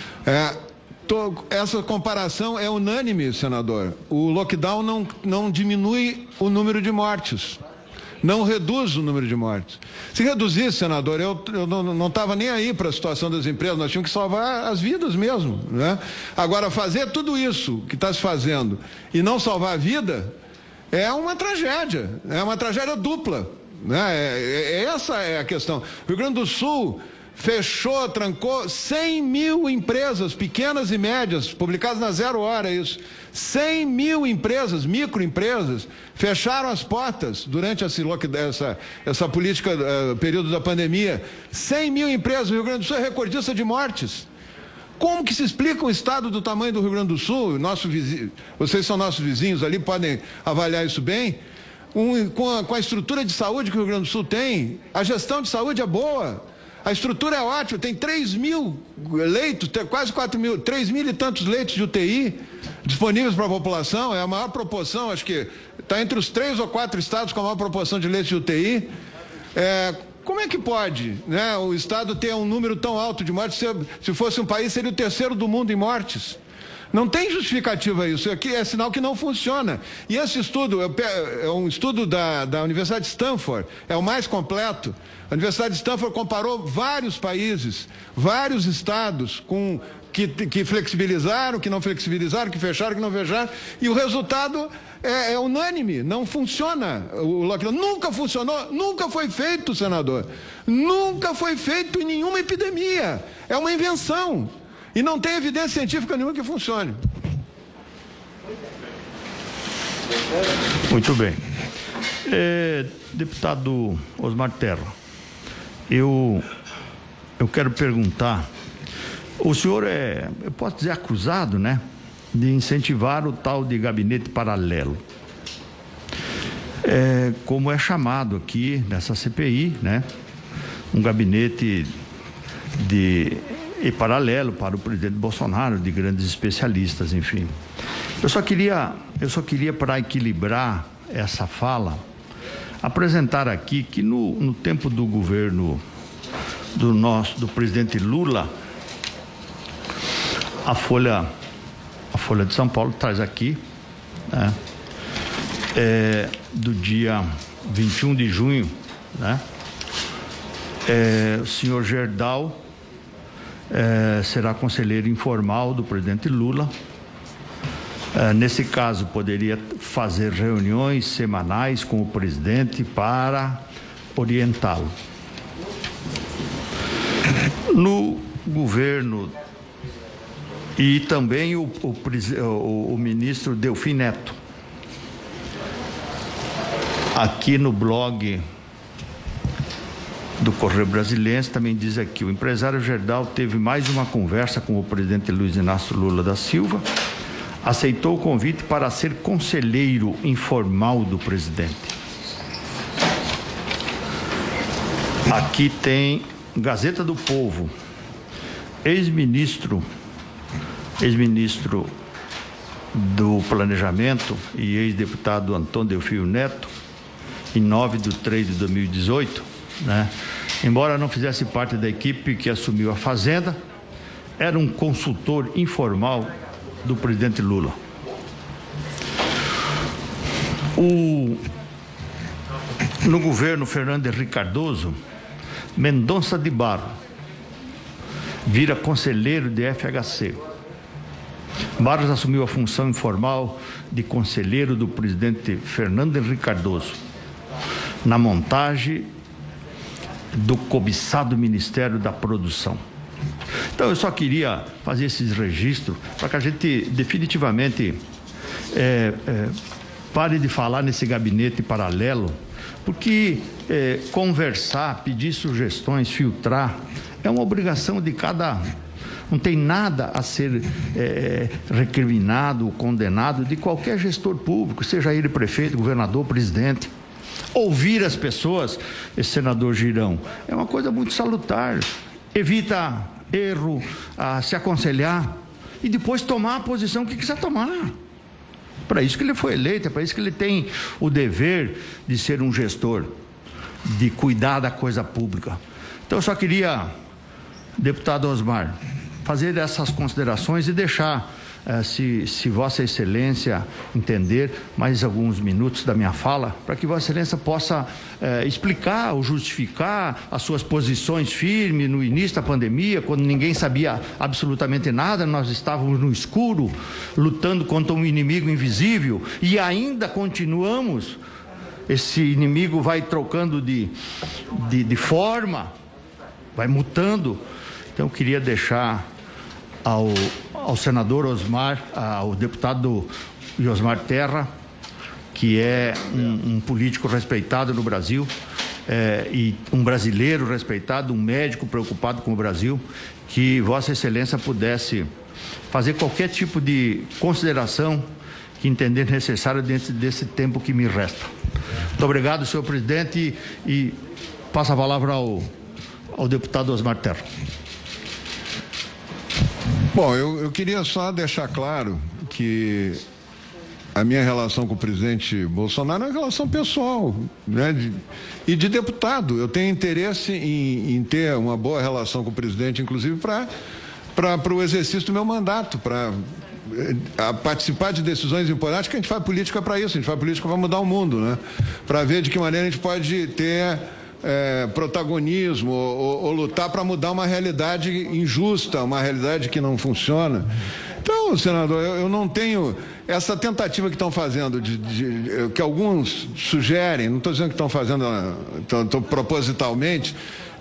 É, tô, essa comparação é unânime, senador. O lockdown não, não diminui o número de mortes, não reduz o número de mortes. Se reduzisse, senador, eu, eu não estava nem aí para a situação das empresas, nós tínhamos que salvar as vidas mesmo, né? Agora, fazer tudo isso que está se fazendo e não salvar a vida é uma tragédia, é uma tragédia dupla, né? É, é, essa é a questão. O Rio Grande do Sul fechou, trancou cem mil empresas, pequenas e médias, publicadas na Zero Hora, isso. cem mil empresas, microempresas, fecharam as portas durante esse, essa, essa política, uh, período da pandemia. cem mil empresas, o Rio Grande do Sul é recordista de mortes. Como que se explica um estado do tamanho do Rio Grande do Sul? Nosso vizinho, vocês são nossos vizinhos ali, podem avaliar isso bem. Um, com, a, com a estrutura de saúde que o Rio Grande do Sul tem, a gestão de saúde é boa. A estrutura é ótima, tem três mil leitos, quase quatro mil, três mil e tantos leitos de U T I disponíveis para a população, é a maior proporção, acho que está entre os três ou quatro estados com a maior proporção de leitos de U T I. É, como é que pode, né, o estado ter um número tão alto de mortes? Se, se fosse um país, seria o terceiro do mundo em mortes. Não tem justificativa isso, aqui é sinal que não funciona. E esse estudo é um estudo da, da Universidade de Stanford, é o mais completo. A Universidade de Stanford comparou vários países, vários estados com, que, que flexibilizaram, que não flexibilizaram, que fecharam, que não fecharam, e o resultado é, é unânime, não funciona o lockdown. Nunca funcionou, nunca foi feito, senador. Nunca foi feito em nenhuma epidemia. É uma invenção. E não tem evidência científica nenhuma que funcione. Muito bem. É, deputado Osmar Terra, eu, eu quero perguntar, o senhor é, eu posso dizer, acusado, né, de incentivar o tal de gabinete paralelo. É, como é chamado aqui nessa C P I, né, um gabinete de... e paralelo para o presidente Bolsonaro, de grandes especialistas, enfim. Eu só queria, eu só queria, para equilibrar essa fala, apresentar aqui que no, no tempo do governo do nosso, do presidente Lula, a Folha, a Folha de São Paulo traz aqui, né, é, do dia vinte e um de junho, né, é, o senhor Gerdau É, será conselheiro informal do presidente Lula. É, nesse caso, poderia fazer reuniões semanais com o presidente para orientá-lo. No governo, e também o, o, o, o ministro Delfim Neto, aqui no blog do Correio Brasiliense também diz aqui: o empresário Gerdau teve mais uma conversa com o presidente Luiz Inácio Lula da Silva, aceitou o convite para ser conselheiro informal do presidente. Aqui tem Gazeta do Povo, ex-ministro, ex-ministro do Planejamento e ex-deputado Antônio Delfino Neto, em nove de três de dois mil e dezoito, né? Embora não fizesse parte da equipe que assumiu a Fazenda, era um consultor informal do presidente Lula. O, no governo Fernando Henrique Cardoso, Mendonça de Barros vira conselheiro de F H C. Barros assumiu a função informal de conselheiro do presidente Fernando Henrique Cardoso na montagem do cobiçado Ministério da Produção. Então eu só queria fazer esses registros para que a gente definitivamente é, é, pare de falar nesse gabinete paralelo, porque é, conversar, pedir sugestões, filtrar, é uma obrigação de cada... Não tem nada a ser é, recriminado, condenado de qualquer gestor público, seja ele prefeito, governador, presidente. Ouvir as pessoas, esse senador Girão, é uma coisa muito salutar. Evita erro, a se aconselhar e depois tomar a posição que quiser tomar. Para isso que ele foi eleito, é para isso que ele tem o dever de ser um gestor, de cuidar da coisa pública. Então eu só queria, deputado Osmar, fazer essas considerações e deixar, eh, se, se Vossa Excelência entender, mais alguns minutos da minha fala, para que Vossa Excelência possa eh, explicar ou justificar as suas posições firmes no início da pandemia, quando ninguém sabia absolutamente nada, nós estávamos no escuro, lutando contra um inimigo invisível e ainda continuamos. Esse inimigo vai trocando de, de, de forma, vai mutando. Então eu queria deixar ao, ao senador Osmar, ao deputado Osmar Terra, que é um, um político respeitado no Brasil, é, e um brasileiro respeitado, um médico preocupado com o Brasil, que Vossa Excelência pudesse fazer qualquer tipo de consideração que entender necessário dentro desse tempo que me resta. Muito obrigado, senhor presidente, e, e passo a palavra ao, ao deputado Osmar Terra. Bom, eu, eu queria só deixar claro que a minha relação com o presidente Bolsonaro é uma relação pessoal, né? De, e de deputado. Eu tenho interesse em, em ter uma boa relação com o presidente, inclusive para para o exercício do meu mandato, para a participar de decisões importantes, que a gente faz política para isso, a gente faz política para mudar o mundo, né? Para ver de que maneira a gente pode ter é, protagonismo ou, ou lutar para mudar uma realidade injusta, uma realidade que não funciona. Então, senador, eu, eu não tenho essa tentativa que estão fazendo, de, de, que alguns sugerem, não estou dizendo que estão fazendo tão, tão propositalmente,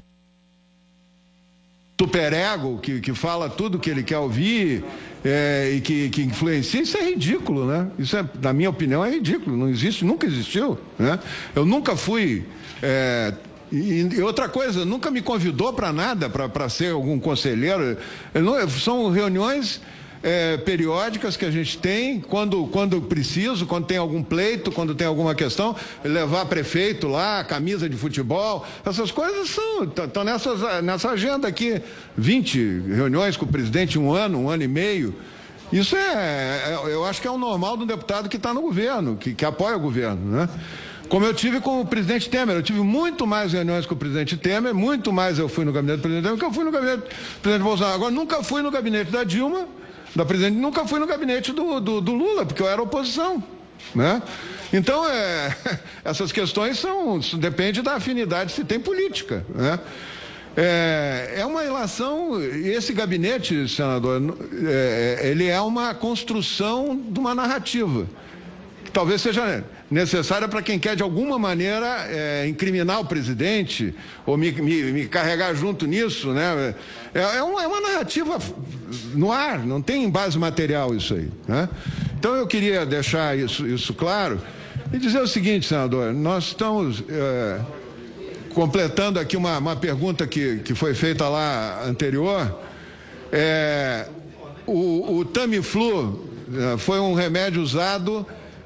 superego, que, que fala tudo que ele quer ouvir é, e que, que influencia, isso é ridículo, né? Isso, é, na minha opinião, é ridículo, não existe, nunca existiu, né? Eu nunca fui... É, e, e outra coisa, nunca me convidou para nada, para ser algum conselheiro. Não, são reuniões... É, periódicas que a gente tem, quando, quando preciso, quando tem algum pleito, quando tem alguma questão, levar prefeito lá, camisa de futebol, essas coisas são, estão nessa, nessa agenda aqui, vinte reuniões com o presidente, um ano, um ano e meio. Isso é, é eu acho que é o normal do deputado que está no governo, que, que apoia o governo, né? Como eu tive com o presidente Temer, eu tive muito mais reuniões com o presidente Temer, muito mais eu fui no gabinete do presidente Temer que eu fui no gabinete do presidente Bolsonaro. Agora, nunca fui no gabinete da Dilma, da presidente, nunca fui no gabinete do, do, do Lula, porque eu era oposição, né? Então, é, essas questões são, depende da afinidade se tem política, né? É, é uma relação, e esse gabinete, senador, é, ele é uma construção de uma narrativa, que talvez seja necessária para quem quer de alguma maneira é, incriminar o presidente ou me, me, me carregar junto nisso, né? É, é, uma, é uma narrativa no ar, não tem base material isso aí, né? Então eu queria deixar isso, isso claro e dizer o seguinte, senador, nós estamos é, completando aqui uma, uma pergunta que, que foi feita lá anterior. É, o, o Tamiflu foi um remédio usado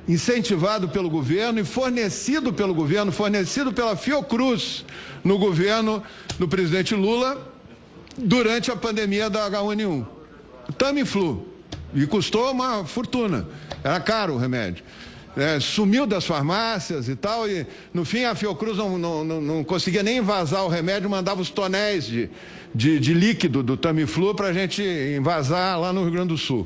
incentivado pelo governo e fornecido pelo governo, fornecido pela Fiocruz no governo do presidente Lula durante a pandemia da agá um ene um. Tamiflu. E custou uma fortuna. Era caro o remédio. É, sumiu das farmácias e tal, e no fim a Fiocruz não, não, não, não conseguia nem invasar o remédio, mandava os tonéis de, de, de líquido do Tamiflu para a gente invasar lá no Rio Grande do Sul.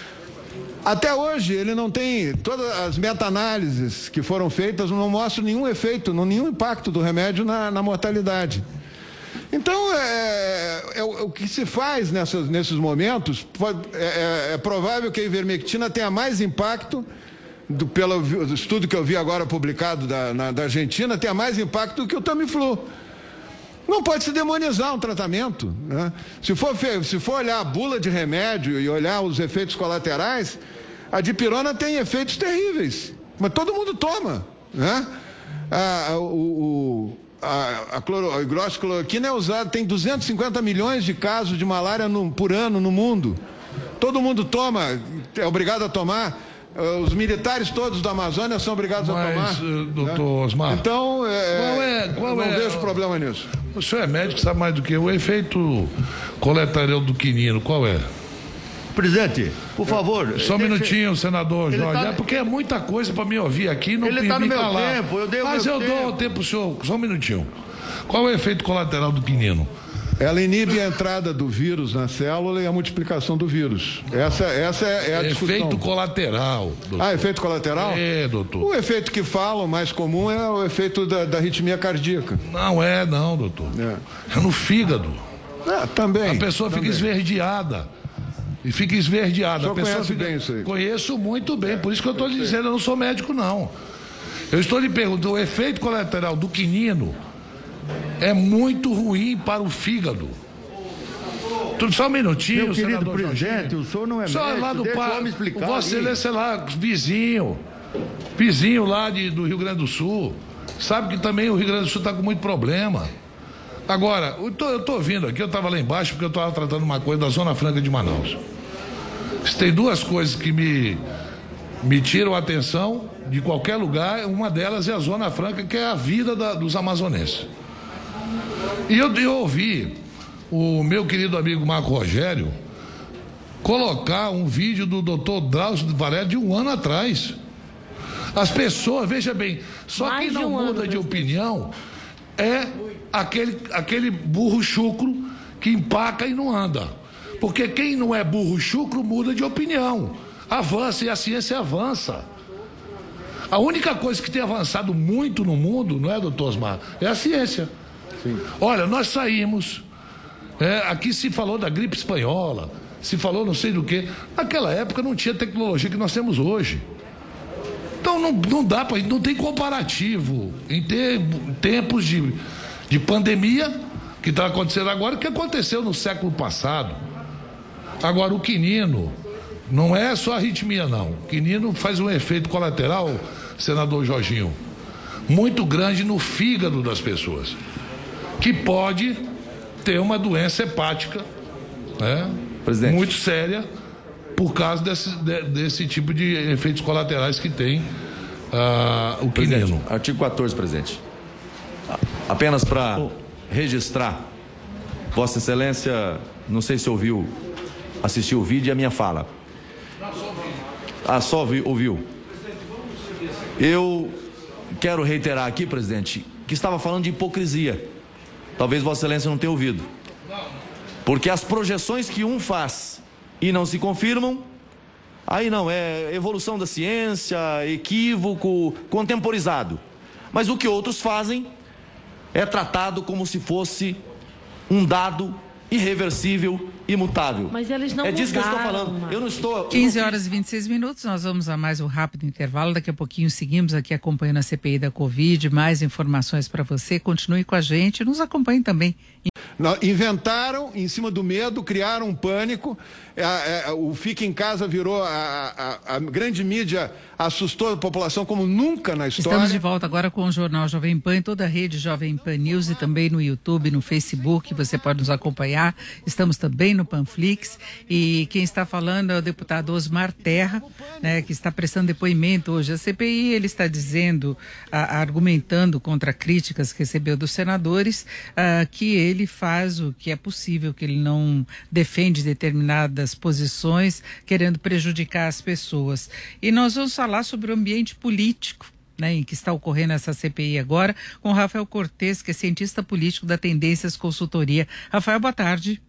Até hoje ele não tem, todas as meta-análises que foram feitas não mostram nenhum efeito, nenhum impacto do remédio na, na mortalidade. Então, é, é, é o que se faz nessas, nesses momentos, é, é, é provável que a ivermectina tenha mais impacto, do, pelo do estudo que eu vi agora publicado da, na, da Argentina, tenha mais impacto do que o Tamiflu. Não pode se demonizar um tratamento, né? Se for, se for olhar a bula de remédio e olhar os efeitos colaterais, a dipirona tem efeitos terríveis, mas todo mundo toma, né? Ah, o... o A, a, cloro, a hidroxicloroquina é usada, tem duzentos e cinquenta milhões de casos de malária no, por ano no mundo. Todo mundo toma, é obrigado a tomar. Os militares todos da Amazônia são obrigados Mas, a tomar. Uh, doutor né? Osmar. Então, é, qual é, qual não é, vejo problema nisso. O senhor é médico, sabe mais do que eu. O efeito colateral do quinino, qual é? Presidente, por favor. Só um deixa... minutinho, senador Jorge. Tá... É porque é muita coisa para me ouvir aqui. Não ele está no meu calar. tempo, eu dei o Mas meu eu tempo. dou o tempo pro senhor. Só um minutinho. Qual é o efeito colateral do quinino? Ela inibe a entrada do vírus na célula e a multiplicação do vírus. Essa, essa é, é a discussão. Efeito colateral. Doutor. Ah, efeito colateral? É, doutor. O efeito que falam mais comum é o efeito da, da arritmia cardíaca. Não é, não, doutor. É, é no fígado. É, também. A pessoa também. fica esverdeada. E fica esverdeada. Só a pessoa conhece fica... bem isso aí. Conheço muito bem, por isso que eu estou lhe dizendo, eu não sou médico, não. Eu estou lhe perguntando, o efeito colateral do quinino é muito ruim para o fígado. Tudo só um minutinho, meu querido senador presidente, Jorginho. o senhor não é só médico, lá do deixa pa... o homem explicar. Vossa Excelência lá, vizinho, vizinho lá de, do Rio Grande do Sul, sabe que também o Rio Grande do Sul está com muito problema. Agora, eu tô, eu tô vindo aqui, eu estava lá embaixo porque eu estava tratando uma coisa da Zona Franca de Manaus. Tem duas coisas que me, me tiram a atenção de qualquer lugar, uma delas é a Zona Franca, que é a vida da, dos amazonenses. E eu, eu ouvi o meu querido amigo Marco Rogério colocar um vídeo do doutor Drauzio Varela de um ano atrás. As pessoas, veja bem, só Mais quem não um muda ano, de opinião é aquele, aquele burro chucro que empaca e não anda. Porque quem não é burro chucro muda de opinião. Avança e a ciência avança. A única coisa que tem avançado muito no mundo, não é, doutor Osmar? É a ciência. Sim. Olha, nós saímos. É, aqui se falou da gripe espanhola, se falou não sei do que. Naquela época não tinha tecnologia que nós temos hoje. Então não, não dá para, não tem comparativo em ter tempos de, de pandemia que está acontecendo agora, que aconteceu no século passado. Agora o quinino não é só arritmia, não. O quinino faz um efeito colateral, senador Jorginho, muito grande no fígado das pessoas, que pode ter uma doença hepática, né, Presidente, muito séria, por causa desse, de, desse tipo de efeitos colaterais que tem uh, o quinino. Artigo quatorze, presidente. Apenas para registrar, Vossa Excelência, não sei se ouviu, assistiu o vídeo e a minha fala. Ah, só ouviu, ouviu. Eu quero reiterar aqui, presidente, que estava falando de hipocrisia. Talvez Vossa Excelência não tenha ouvido. Porque as projeções que um faz e não se confirmam, aí não, é evolução da ciência, equívoco, contemporizado. Mas o que outros fazem é tratado como se fosse um dado irreversível, imutável. Mas eles não É disso mudaram, que eu estou falando. Marcos. Eu não estou... quinze horas e vinte e seis minutos, nós vamos a mais um rápido intervalo. Daqui a pouquinho seguimos aqui acompanhando a C P I da Covid. Mais informações para você. Continue com a gente. Nos acompanhe também. Inventaram, em cima do medo, criaram um pânico, é, é, o Fique em Casa virou, a, a, a grande mídia assustou a população como nunca na história. Estamos de volta agora com o Jornal Jovem Pan, em toda a rede Jovem Pan News e também no YouTube, no Facebook, você pode nos acompanhar. Estamos também no Panflix e quem está falando é o deputado Osmar Terra, né, que está prestando depoimento hoje à C P I. Ele está dizendo, a, argumentando contra críticas que recebeu dos senadores, a, que ele faz o que é possível, que ele não defende determinadas posições querendo prejudicar as pessoas. E nós vamos falar sobre o ambiente político, né, em que está ocorrendo essa C P I agora, com Rafael Cortes, que é cientista político da Tendências Consultoria. Rafael, boa tarde.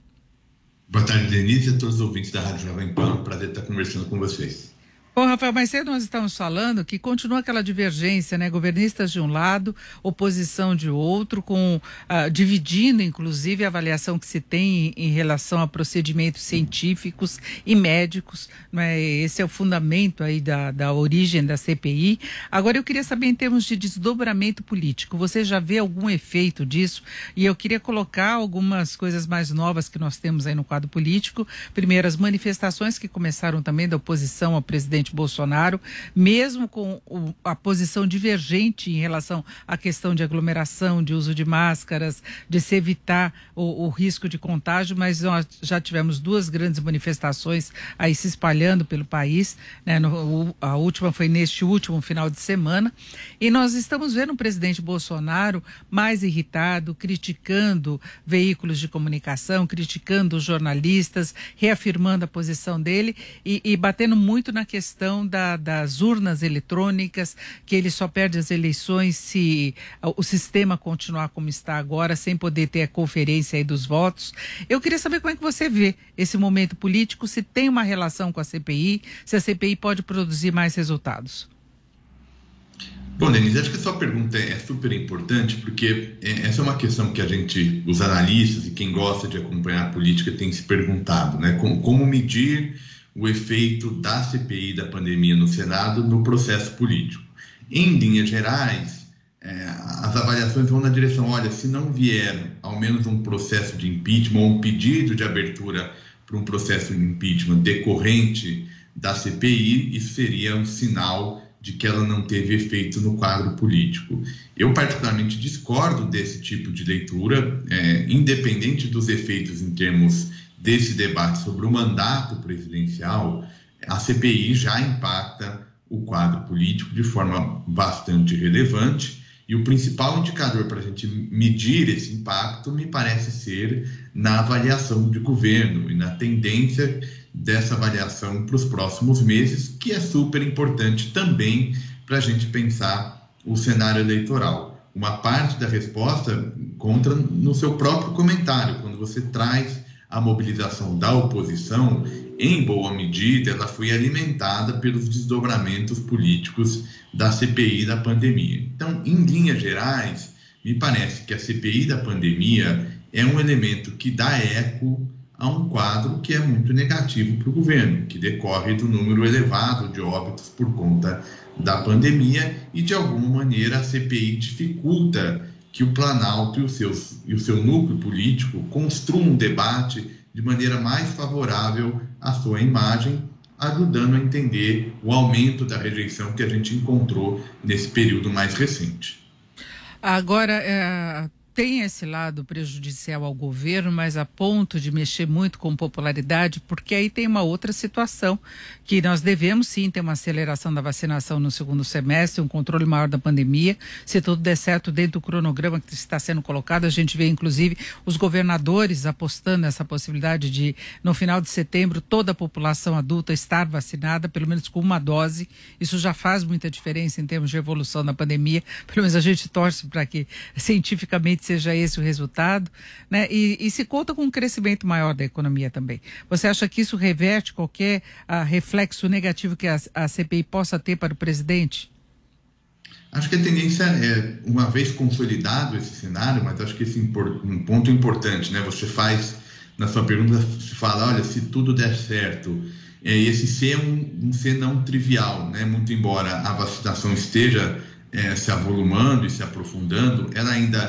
Boa tarde, Denise, e a todos os ouvintes da Rádio Jovem Pan. Prazer estar conversando com vocês. Bom, Rafael, mais cedo nós estamos falando que continua aquela divergência, né? Governistas de um lado, oposição de outro, com uh, dividindo, inclusive, a avaliação que se tem em, em relação a procedimentos científicos e médicos, né? Esse é o fundamento aí da, da origem da C P I. Agora, eu queria saber, em termos de desdobramento político, você já vê algum efeito disso? E eu queria colocar algumas coisas mais novas que nós temos aí no quadro político. Primeiro, as manifestações que começaram também da oposição ao presidente Bolsonaro, mesmo com o, a posição divergente em relação à questão de aglomeração, de uso de máscaras, de se evitar o, o risco de contágio, mas nós já tivemos duas grandes manifestações aí se espalhando pelo país, né? No, a última foi neste último final de semana, e nós estamos vendo o presidente Bolsonaro mais irritado, criticando veículos de comunicação, criticando os jornalistas, reafirmando a posição dele e, e batendo muito na questão questão da, das urnas eletrônicas, que ele só perde as eleições se o sistema continuar como está agora, sem poder ter a conferência aí dos votos. Eu queria saber como é que você vê esse momento político, se tem uma relação com a C P I, se a C P I pode produzir mais resultados. Bom, Denise, acho que a sua pergunta é super importante, porque essa é uma questão que a gente, os analistas e quem gosta de acompanhar a política tem se perguntado, né? Como, como medir o efeito da C P I da pandemia no Senado no processo político. Em linhas gerais, é, as avaliações vão na direção, olha, se não vier ao menos um processo de impeachment ou um pedido de abertura para um processo de impeachment decorrente da C P I, isso seria um sinal de que ela não teve efeito no quadro político. Eu particularmente discordo desse tipo de leitura, é, independente dos efeitos em termos desse debate sobre o mandato presidencial, a C P I já impacta o quadro político de forma bastante relevante, e o principal indicador para a gente medir esse impacto me parece ser na avaliação de governo e na tendência dessa avaliação para os próximos meses, que é super importante também para a gente pensar o cenário eleitoral. Uma parte da resposta encontra no seu próprio comentário, quando você traz a mobilização da oposição, em boa medida, ela foi alimentada pelos desdobramentos políticos da C P I da pandemia. Então, em linhas gerais, me parece que a C P I da pandemia é um elemento que dá eco a um quadro que é muito negativo para o governo, que decorre do número elevado de óbitos por conta da pandemia e, de alguma maneira, a C P I dificulta que o Planalto e o, seus, e o seu núcleo político construam um debate de maneira mais favorável à sua imagem, ajudando a entender o aumento da rejeição que a gente encontrou nesse período mais recente. Agora, é... tem esse lado prejudicial ao governo, mas a ponto de mexer muito com popularidade, porque aí tem uma outra situação, que nós devemos sim ter uma aceleração da vacinação no segundo semestre, um controle maior da pandemia, se tudo der certo dentro do cronograma que está sendo colocado. A gente vê inclusive os governadores apostando nessa possibilidade de, no final de setembro, toda a população adulta estar vacinada, pelo menos com uma dose. Isso já faz muita diferença em termos de evolução da pandemia, pelo menos a gente torce para que cientificamente seja esse o resultado, né? E, e se conta com um crescimento maior da economia também. Você acha que isso reverte qualquer uh, reflexo negativo que a, a C P I possa ter para o presidente? Acho que a tendência é, uma vez consolidado esse cenário, mas acho que esse impor, um ponto importante, né? Você faz, na sua pergunta, você fala, olha, se tudo der certo, é, esse ser um, um ser não trivial, né? Muito embora a vacinação esteja é, se avolumando e se aprofundando, ela ainda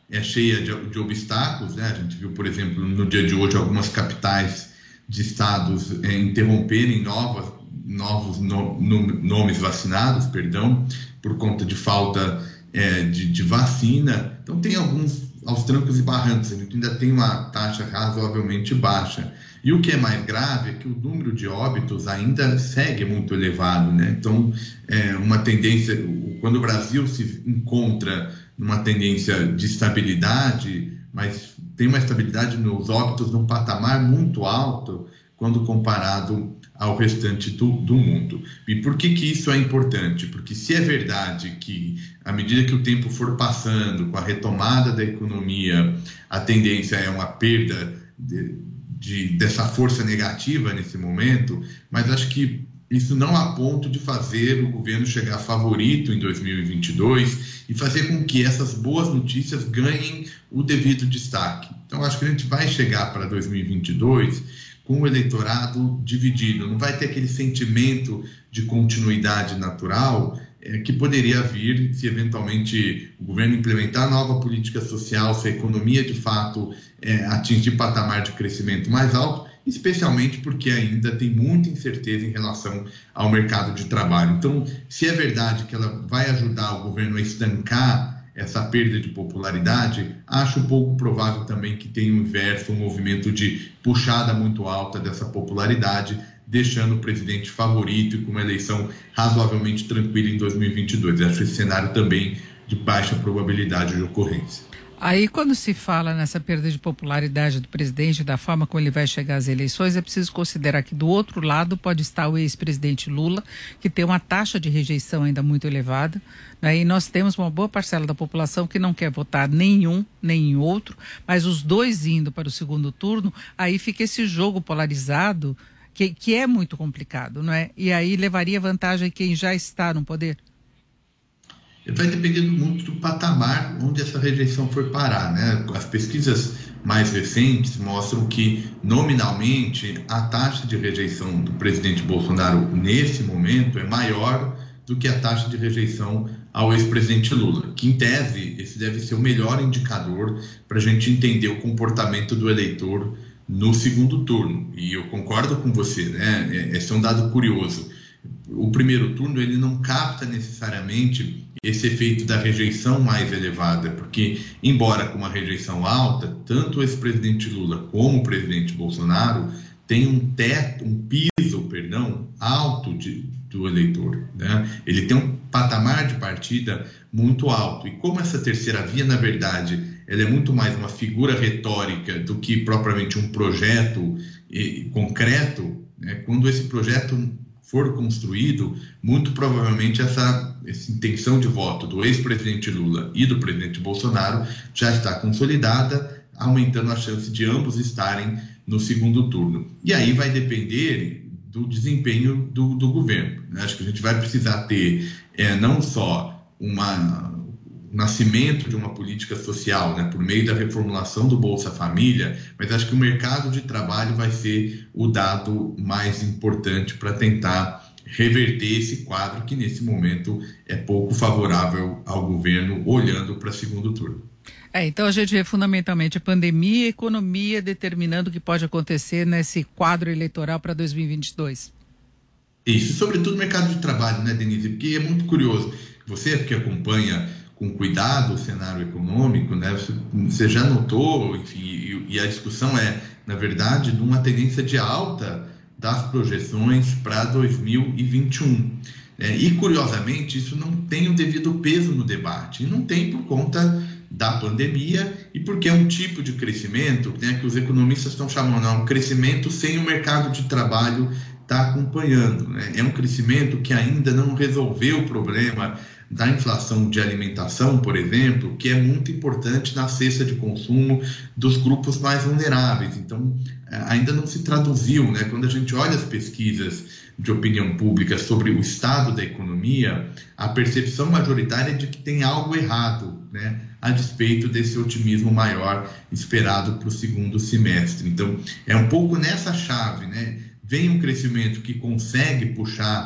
é cheia de, de obstáculos, né? A gente viu, por exemplo, no dia de hoje, algumas capitais de estados é, interromperem novas, novos no, no, nomes vacinados, perdão, por conta de falta é, de, de vacina. Então, tem alguns aos trancos e barrancos, a gente ainda tem uma taxa razoavelmente baixa. E o que é mais grave é que o número de óbitos ainda segue muito elevado, né? Então, é uma tendência, quando o Brasil se encontra numa tendência de estabilidade, mas tem uma estabilidade nos óbitos num patamar muito alto quando comparado ao restante do, do mundo. E por que que isso é importante? Porque se é verdade que, à medida que o tempo for passando, com a retomada da economia, a tendência é uma perda de, de, dessa força negativa nesse momento, mas acho que isso não a ponto de fazer o governo chegar favorito em dois mil e vinte e dois e fazer com que essas boas notícias ganhem o devido destaque. Então, acho que a gente vai chegar para dois mil e vinte e dois com o eleitorado dividido. Não vai ter aquele sentimento de continuidade natural é, que poderia vir se, eventualmente, o governo implementar nova política social, se a economia, de fato, é, atingir patamar de crescimento mais alto, especialmente porque ainda tem muita incerteza em relação ao mercado de trabalho. Então, se é verdade que ela vai ajudar o governo a estancar essa perda de popularidade, acho pouco provável também que tenha o inverso, um movimento de puxada muito alta dessa popularidade, deixando o presidente favorito e com uma eleição razoavelmente tranquila em dois mil e vinte e dois. Acho esse cenário também de baixa probabilidade de ocorrência. Aí, quando se fala nessa perda de popularidade do presidente, da forma como ele vai chegar às eleições, é preciso considerar que do outro lado pode estar o ex-presidente Lula, que tem uma taxa de rejeição ainda muito elevada, né? E nós temos uma boa parcela da população que não quer votar nenhum, nem em outro, mas os dois indo para o segundo turno, aí fica esse jogo polarizado, que, que é muito complicado, não é? E aí levaria vantagem quem já está no poder? Vai dependendo muito do patamar onde essa rejeição for parar, né? As pesquisas mais recentes mostram que, nominalmente, a taxa de rejeição do presidente Bolsonaro nesse momento é maior do que a taxa de rejeição ao ex-presidente Lula, que, em tese, esse deve ser o melhor indicador para a gente entender o comportamento do eleitor no segundo turno. E eu concordo com você, né? Esse é um dado curioso. O primeiro turno, ele não capta necessariamente esse efeito da rejeição mais elevada, porque, embora com uma rejeição alta, tanto o ex-presidente Lula como o presidente Bolsonaro têm um teto, um piso, perdão, alto de, do eleitor, né? Ele tem um patamar de partida muito alto, e como essa terceira via, na verdade, ela é muito mais uma figura retórica do que propriamente um projeto eh, concreto, né? Quando esse projeto for construído, muito provavelmente essa, essa intenção de voto do ex-presidente Lula e do presidente Bolsonaro já está consolidada, aumentando a chance de ambos estarem no segundo turno. E aí vai depender do desempenho do, do governo. Acho que a gente vai precisar ter é, não só uma, o nascimento de uma política social, né, por meio da reformulação do Bolsa Família, mas acho que o mercado de trabalho vai ser o dado mais importante para tentar reverter esse quadro que, nesse momento, é pouco favorável ao governo, olhando para o segundo turno. É, então a gente vê fundamentalmente a pandemia e a economia determinando o que pode acontecer nesse quadro eleitoral para dois mil e vinte e dois. Isso, sobretudo o mercado de trabalho, né, Denise? Porque é muito curioso. Você que acompanha com cuidado o cenário econômico, né, você, você já notou, enfim, e, e a discussão é, na verdade, de uma tendência de alta das projeções para dois mil e vinte e um. É, e, curiosamente, isso não tem o devido peso no debate. E não tem por conta da pandemia e porque é um tipo de crescimento, né, que os economistas estão chamando de um crescimento sem o mercado de trabalho estar acompanhando, né? É um crescimento que ainda não resolveu o problema da inflação de alimentação, por exemplo, que é muito importante na cesta de consumo dos grupos mais vulneráveis. Então, ainda não se traduziu, né? Quando a gente olha as pesquisas de opinião pública sobre o estado da economia, a percepção majoritária é de que tem algo errado, né, a despeito desse otimismo maior esperado para o segundo semestre. Então, é um pouco nessa chave, né? Vem um crescimento que consegue puxar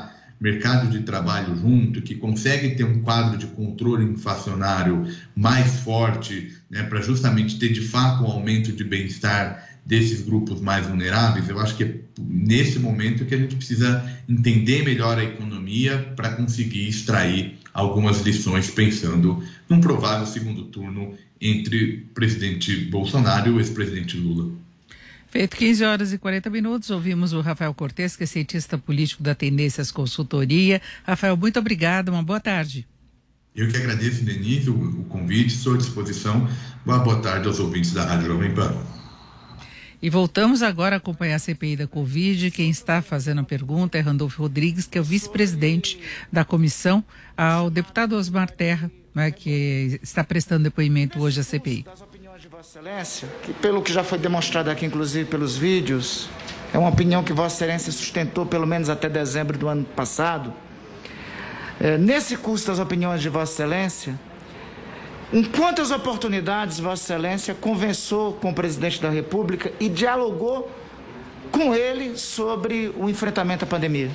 mercado de trabalho junto, que consegue ter um quadro de controle inflacionário mais forte, né, para justamente ter de fato um aumento de bem-estar desses grupos mais vulneráveis, eu acho que é nesse momento que a gente precisa entender melhor a economia para conseguir extrair algumas lições pensando num provável segundo turno entre o presidente Bolsonaro e o ex-presidente Lula. Feito quinze horas e quarenta minutos, ouvimos o Rafael Cortes, que é cientista político da Tendências Consultoria. Rafael, muito obrigado, uma boa tarde. Eu que agradeço, Denise, o, o convite, estou à disposição. Uma boa tarde aos ouvintes da Rádio Jovem Pan. E voltamos agora a acompanhar a C P I da Covid. Quem está fazendo a pergunta é Randolfo Rodrigues, que é o vice-presidente da comissão, ao deputado Osmar Terra, né, que está prestando depoimento hoje à C P I. Das opiniões de Vossa Excelência, que pelo que já foi demonstrado aqui, inclusive pelos vídeos, é uma opinião que Vossa Excelência sustentou pelo menos até dezembro do ano passado. É, nesse curso das opiniões de Vossa Excelência, em quantas oportunidades Vossa Excelência conversou com o presidente da República e dialogou com ele sobre o enfrentamento à pandemia?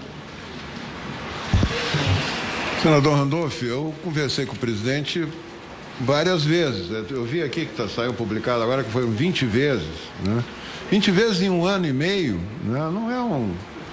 Senador Randolph, eu conversei com o presidente várias vezes. Eu vi aqui que tá, saiu publicado agora que foram vinte vezes, né? vinte vezes em um ano e meio, né? Não é um...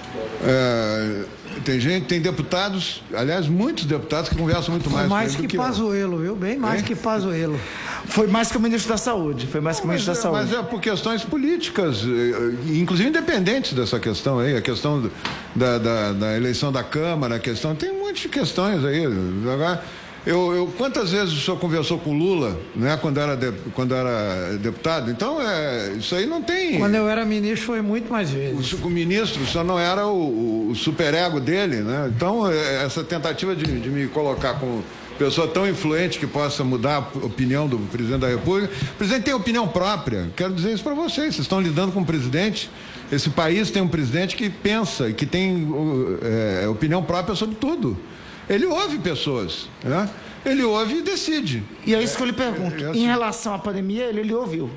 É, tem gente, tem deputados, aliás, muitos deputados que conversam muito mais. Foi mais com ele que do que Pazuello, viu? Bem mais hein? que Pazuello. Foi mais que o ministro da Saúde. Foi mais que o ministro da é, Saúde. Mas é por questões políticas, inclusive independentes dessa questão aí, a questão do, da, da, da eleição da Câmara, a questão. Tem um monte de questões aí. Agora, eu, eu, quantas vezes o senhor conversou com o Lula, né, quando era, de, quando era deputado? Então, é, isso aí não tem... Quando eu era ministro foi muito mais vezes. O, o ministro, o senhor não era o, o superego dele, né? Então, é, essa tentativa de, de me colocar como pessoa tão influente que possa mudar a opinião do presidente da República. O presidente tem opinião própria. Quero dizer isso para vocês. Vocês estão lidando com um presidente. Esse país tem um presidente que pensa, que tem é, opinião própria sobre tudo. Ele ouve pessoas, né? Ele ouve e decide. E é isso que eu lhe pergunto. É, é assim. Em relação à pandemia, ele lhe ouviu?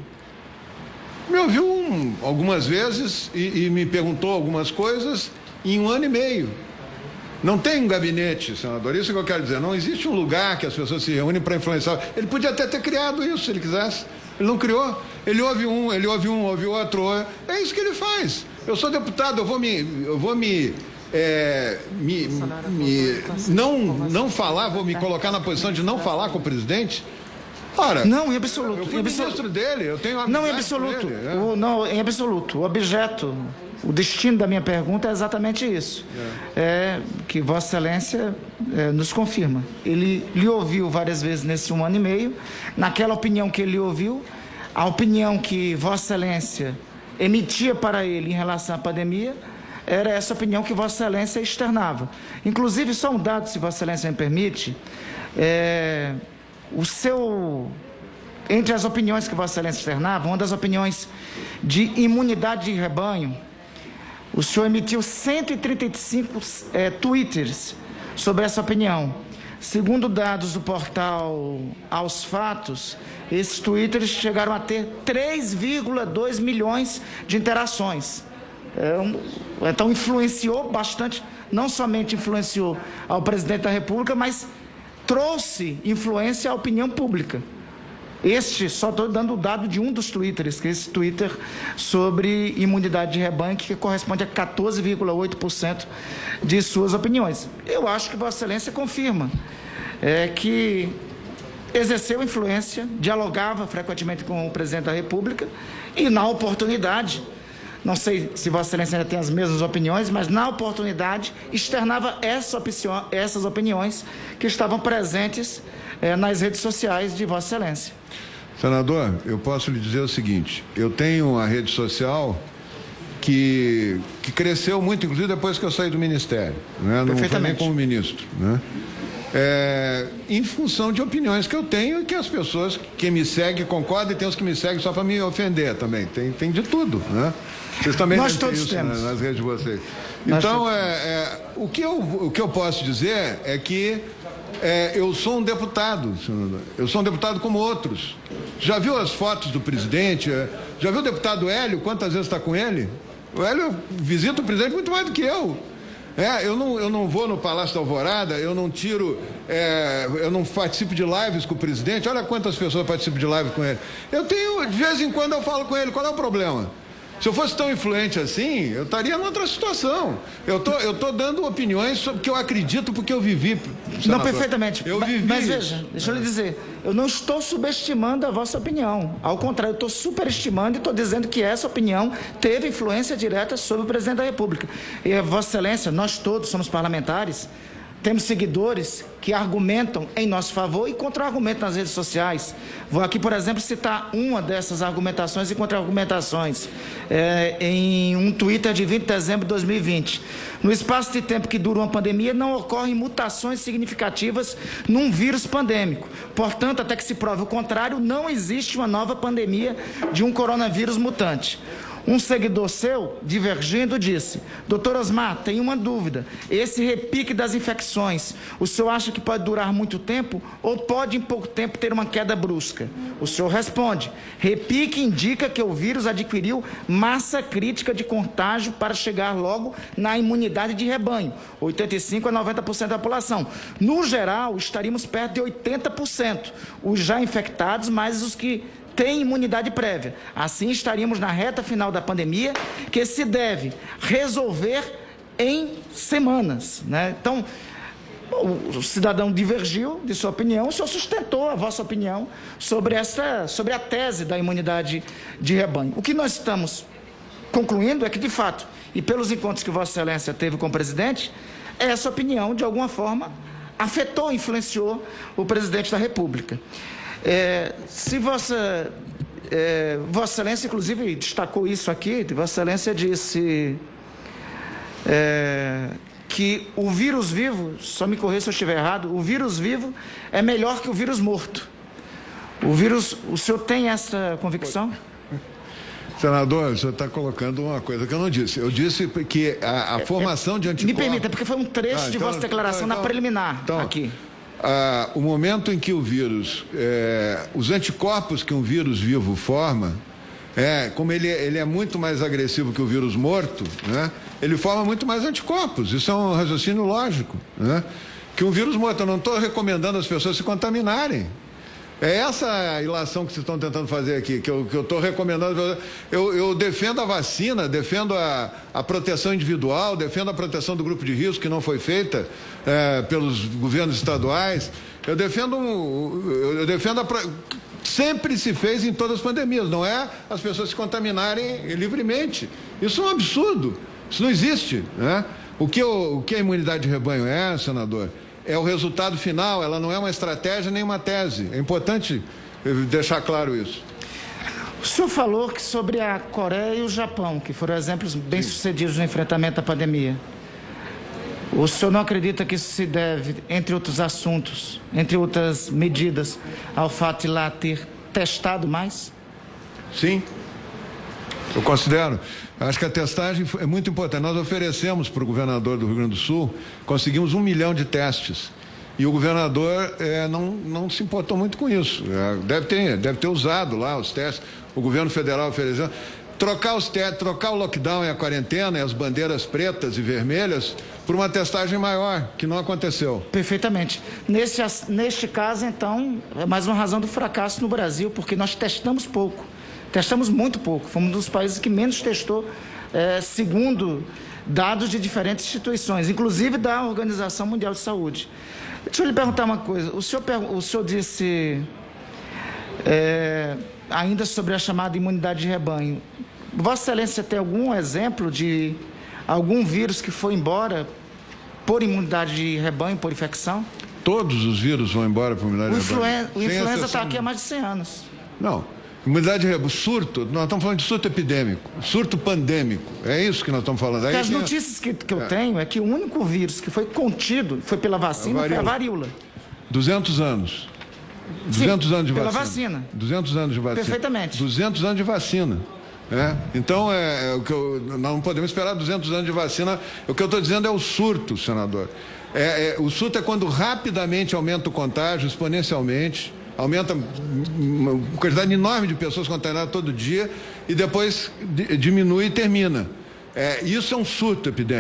Me ouviu um, algumas vezes e, e me perguntou algumas coisas em um ano e meio. Não tem um gabinete, senador, isso que eu quero dizer. Não existe um lugar que as pessoas se reúnem para influenciar. Ele podia até ter criado isso, se ele quisesse. Ele não criou. Ele ouve um, ele ouve um, ouve outro. É isso que ele faz. Eu sou deputado, eu vou me... Eu vou me É, me, me, não, não falar, vou me colocar na posição de não falar com o presidente? Ora, não, em absoluto. Eu fui em ministro absoluto. dele, eu tenho Não, em absoluto. Ele, é. o, não, em absoluto. O objeto, o destino da minha pergunta é exatamente isso. É, é que Vossa Excelência é, nos confirma. Ele lhe ouviu várias vezes nesse um ano e meio. Naquela opinião que ele lhe ouviu, a opinião que Vossa Excelência emitia para ele em relação à pandemia, era essa opinião que Vossa Excelência externava. Inclusive, só um dado, se Vossa Excelência me permite, é, o seu, entre as opiniões que Vossa Excelência externava, uma das opiniões de imunidade de rebanho, o senhor emitiu cento e trinta e cinco é, twitters sobre essa opinião. Segundo dados do portal Aos Fatos, esses twitters chegaram a ter três vírgula dois milhões de interações. Então influenciou bastante, não somente influenciou ao presidente da República, mas trouxe influência à opinião pública. Este, só estou dando o dado de um dos twitters, que é esse Twitter sobre imunidade de rebanho, que corresponde a quatorze vírgula oito por cento de suas opiniões. Eu acho que Vossa Excelência confirma é, que exerceu influência, dialogava frequentemente com o presidente da República e, na oportunidade, não sei se Vossa Excelência ainda tem as mesmas opiniões, mas na oportunidade externava essa opinião, essas opiniões que estavam presentes eh, nas redes sociais de Vossa Excelência. Senador, eu posso lhe dizer o seguinte, eu tenho uma rede social que, que cresceu muito, inclusive depois que eu saí do Ministério, né? Não foi nem como ministro, né? É, em função de opiniões que eu tenho e que as pessoas que me seguem concordam, e tem os que me seguem só para me ofender também, tem, tem de tudo, né? Vocês também Nós têm todos isso temos. Nas redes de vocês. Então, é, é, o, que eu, o que eu posso dizer é que é, eu sou um deputado, senador. Eu sou um deputado como outros. Já viu as fotos do presidente? Já viu o deputado Hélio? Quantas vezes está com ele? O Hélio visita o presidente muito mais do que eu. É, eu não, eu não vou no Palácio da Alvorada, eu não tiro, é, eu não participo de lives com o presidente. Olha quantas pessoas participam de live com ele. Eu tenho, de vez em quando eu falo com ele, qual é o problema? Se eu fosse tão influente assim, eu estaria em outra situação. Eu tô, eu tô dando opiniões sobre o que eu acredito porque eu vivi. Senador. Não, perfeitamente. Eu vivi. Mas veja, deixa eu lhe dizer, eu não estou subestimando a vossa opinião. Ao contrário, eu estou superestimando e estou dizendo que essa opinião teve influência direta sobre o presidente da República. E, Vossa Excelência, nós todos somos parlamentares, temos seguidores que argumentam em nosso favor e contra-argumentam nas redes sociais. Vou aqui, por exemplo, citar uma dessas argumentações e contra-argumentações é, em um Twitter de vinte de dezembro de dois mil e vinte. No espaço de tempo que dura uma pandemia, não ocorrem mutações significativas num vírus pandêmico. Portanto, até que se prove o contrário, não existe uma nova pandemia de um coronavírus mutante. Um seguidor seu, divergindo, disse: doutor Osmar, tem uma dúvida. Esse repique das infecções, o senhor acha que pode durar muito tempo ou pode em pouco tempo ter uma queda brusca? O senhor responde: repique indica que o vírus adquiriu massa crítica de contágio para chegar logo na imunidade de rebanho, oitenta e cinco a noventa por cento da população. No geral, estaríamos perto de oitenta por cento, os já infectados mais os que tem imunidade prévia. Assim estaríamos na reta final da pandemia, que se deve resolver em semanas, né? Então, o cidadão divergiu de sua opinião, o senhor sustentou a vossa opinião sobre, essa, sobre a tese da imunidade de rebanho. O que nós estamos concluindo é que, de fato, e pelos encontros que Vossa Excelência teve com o presidente, essa opinião, de alguma forma, afetou, influenciou o presidente da República. É, se vossa, é, vossa Excelência, inclusive, destacou isso aqui, Vossa Excelência disse é, que o vírus vivo, só me corrija se eu estiver errado, o vírus vivo é melhor que o vírus morto. O vírus, o senhor tem essa convicção? Senador, o senhor está colocando uma coisa que eu não disse. Eu disse que a, a formação de anticorpos... Me permita, porque foi um trecho ah, de então, vossa declaração então, na preliminar então, aqui. Ah, o momento em que o vírus, é, os anticorpos que um vírus vivo forma, é, como ele, ele é muito mais agressivo que o vírus morto, né, ele forma muito mais anticorpos. Isso é um raciocínio lógico, né, que um vírus morto. Eu não estou recomendando as pessoas se contaminarem. É essa a ilação que vocês estão tentando fazer aqui, que eu estou recomendando. Eu, eu defendo a vacina, defendo a, a proteção individual, defendo a proteção do grupo de risco que não foi feita é, pelos governos estaduais. Eu defendo, um, eu defendo a, sempre se fez em todas as pandemias, não é as pessoas se contaminarem livremente. Isso é um absurdo, isso não existe, né? O que, o, o que a imunidade de rebanho é, senador? É o resultado final, ela não é uma estratégia nem uma tese. É importante deixar claro isso. O senhor falou que sobre a Coreia e o Japão, que foram exemplos bem-sucedidos no enfrentamento à pandemia. O senhor não acredita que isso se deve, entre outros assuntos, entre outras medidas, ao fato de lá ter testado mais? Sim, eu considero. Acho que a testagem é muito importante. Nós oferecemos para o governador do Rio Grande do Sul, conseguimos um milhão de testes. E o governador é, não, não se importou muito com isso. É, deve ter, deve ter usado lá os testes. O governo federal ofereceu. Trocar os testes, trocar o lockdown e a quarentena e as bandeiras pretas e vermelhas por uma testagem maior, que não aconteceu. Perfeitamente. Nesse, neste caso, então, é mais uma razão do fracasso no Brasil, porque nós testamos pouco. Testamos muito pouco, fomos um dos países que menos testou, é, segundo dados de diferentes instituições, inclusive da Organização Mundial de Saúde. Deixa eu lhe perguntar uma coisa, o senhor, o senhor disse é, ainda sobre a chamada imunidade de rebanho. Vossa Excelência tem algum exemplo de algum vírus que foi embora por imunidade de rebanho, por infecção? Todos os vírus vão embora por imunidade de rebanho. O influenza está aqui há mais de cem anos. Não. Imunidade de rebanho, surto, nós estamos falando de surto epidêmico, surto pandêmico, é isso que nós estamos falando. Aí as tinha... notícias que, que eu é. tenho é que o único vírus que foi contido, foi pela vacina, a foi a varíola. duzentos anos. duzentos Sim, anos de pela vacina. vacina. duzentos anos de vacina. Perfeitamente. duzentos anos de vacina. É. Então, é, é, o que eu, nós não podemos esperar duzentos anos de vacina. O que eu estou dizendo é o surto, senador. É, é, o surto é quando rapidamente aumenta o contágio, exponencialmente, aumenta uma quantidade enorme de pessoas contaminadas todo dia e depois diminui e termina. É, isso é um surto epidêmico.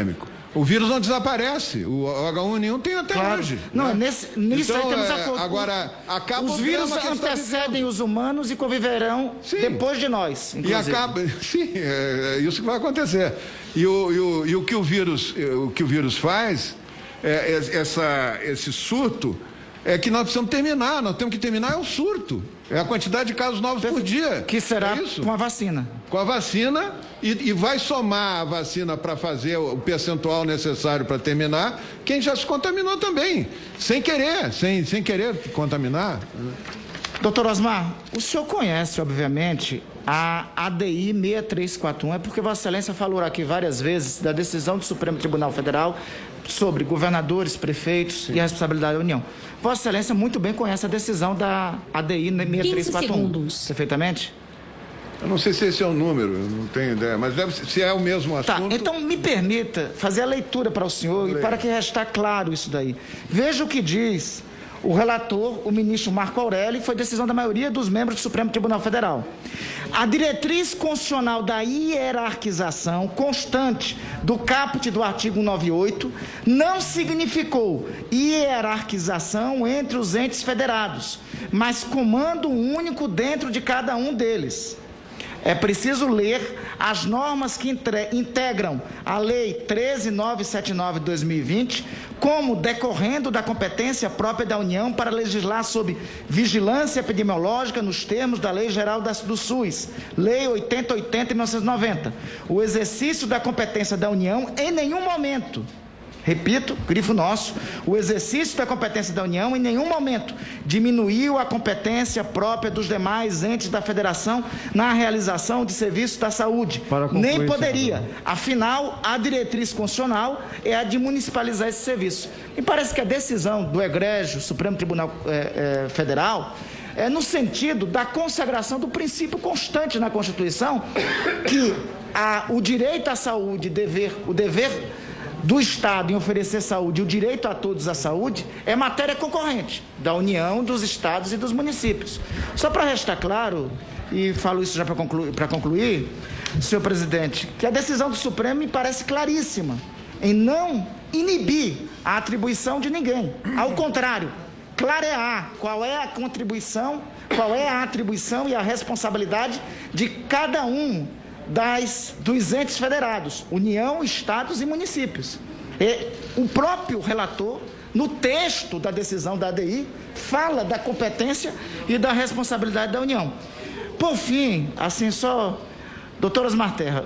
O vírus não desaparece. O H um N um tem até claro. hoje. Não, né? nesse, nisso então, aí temos é, acordo. Agora, acaba os vírus antecedem os humanos e conviverão sim. depois de nós. Inclusive. E acaba. Sim, é, é isso que vai acontecer. E o, e o, e o que o vírus, o que o vírus faz, é, é, essa, esse surto, é que nós precisamos terminar. Nós temos que terminar é o surto. É a quantidade de casos novos por dia. Que será é isso? com a vacina. Com a vacina e, e vai somar a vacina para fazer o percentual necessário para terminar quem já se contaminou também, sem querer, sem, sem querer contaminar. Doutor Osmar, o senhor conhece, obviamente, a A D I seis três quatro um, é porque Vossa Excelência falou aqui várias vezes da decisão do Supremo Tribunal Federal sobre governadores, prefeitos Sim. e a responsabilidade da União. Vossa Excelência muito bem conhece a decisão da A D I seis três quatro um. segundos. Perfeitamente? Eu não sei se esse é o número, eu não tenho ideia, mas deve, se é o mesmo assunto... Tá, então me permita fazer a leitura para o senhor Leia. e para que restar claro isso daí. Veja o que diz o relator, o ministro Marco Aurélio, foi decisão da maioria dos membros do Supremo Tribunal Federal. A diretriz constitucional da hierarquização constante do caput do artigo cento e noventa e oito não significou hierarquização entre os entes federados, mas comando único dentro de cada um deles. É preciso ler as normas que integram a Lei treze mil novecentos e setenta e nove de dois mil e vinte como decorrendo da competência própria da União para legislar sobre vigilância epidemiológica nos termos da Lei Geral do SUS, Lei oitenta e oitenta de mil novecentos e noventa. O exercício da competência da União em nenhum momento, repito, grifo nosso, o exercício da competência da União em nenhum momento diminuiu a competência própria dos demais entes da Federação na realização de serviços da saúde. Nem poderia. Senador. Afinal, a diretriz constitucional é a de municipalizar esse serviço. E parece que a decisão do egrégio Supremo Tribunal é, é, Federal é no sentido da consagração do princípio constante na Constituição que a, o direito à saúde, dever, o dever do Estado em oferecer saúde e o direito a todos à saúde é matéria concorrente da União, dos Estados e dos municípios. Só para restar claro, e falo isso já para concluir, para concluir, senhor presidente, que a decisão do Supremo me parece claríssima em não inibir a atribuição de ninguém. Ao contrário, clarear qual é a contribuição, qual é a atribuição e a responsabilidade de cada um Das, dos entes federados, União, Estados e municípios. E o próprio relator, no texto da decisão da A D I, fala da competência e da responsabilidade da União. Por fim, assim só, doutor Osmar Terra,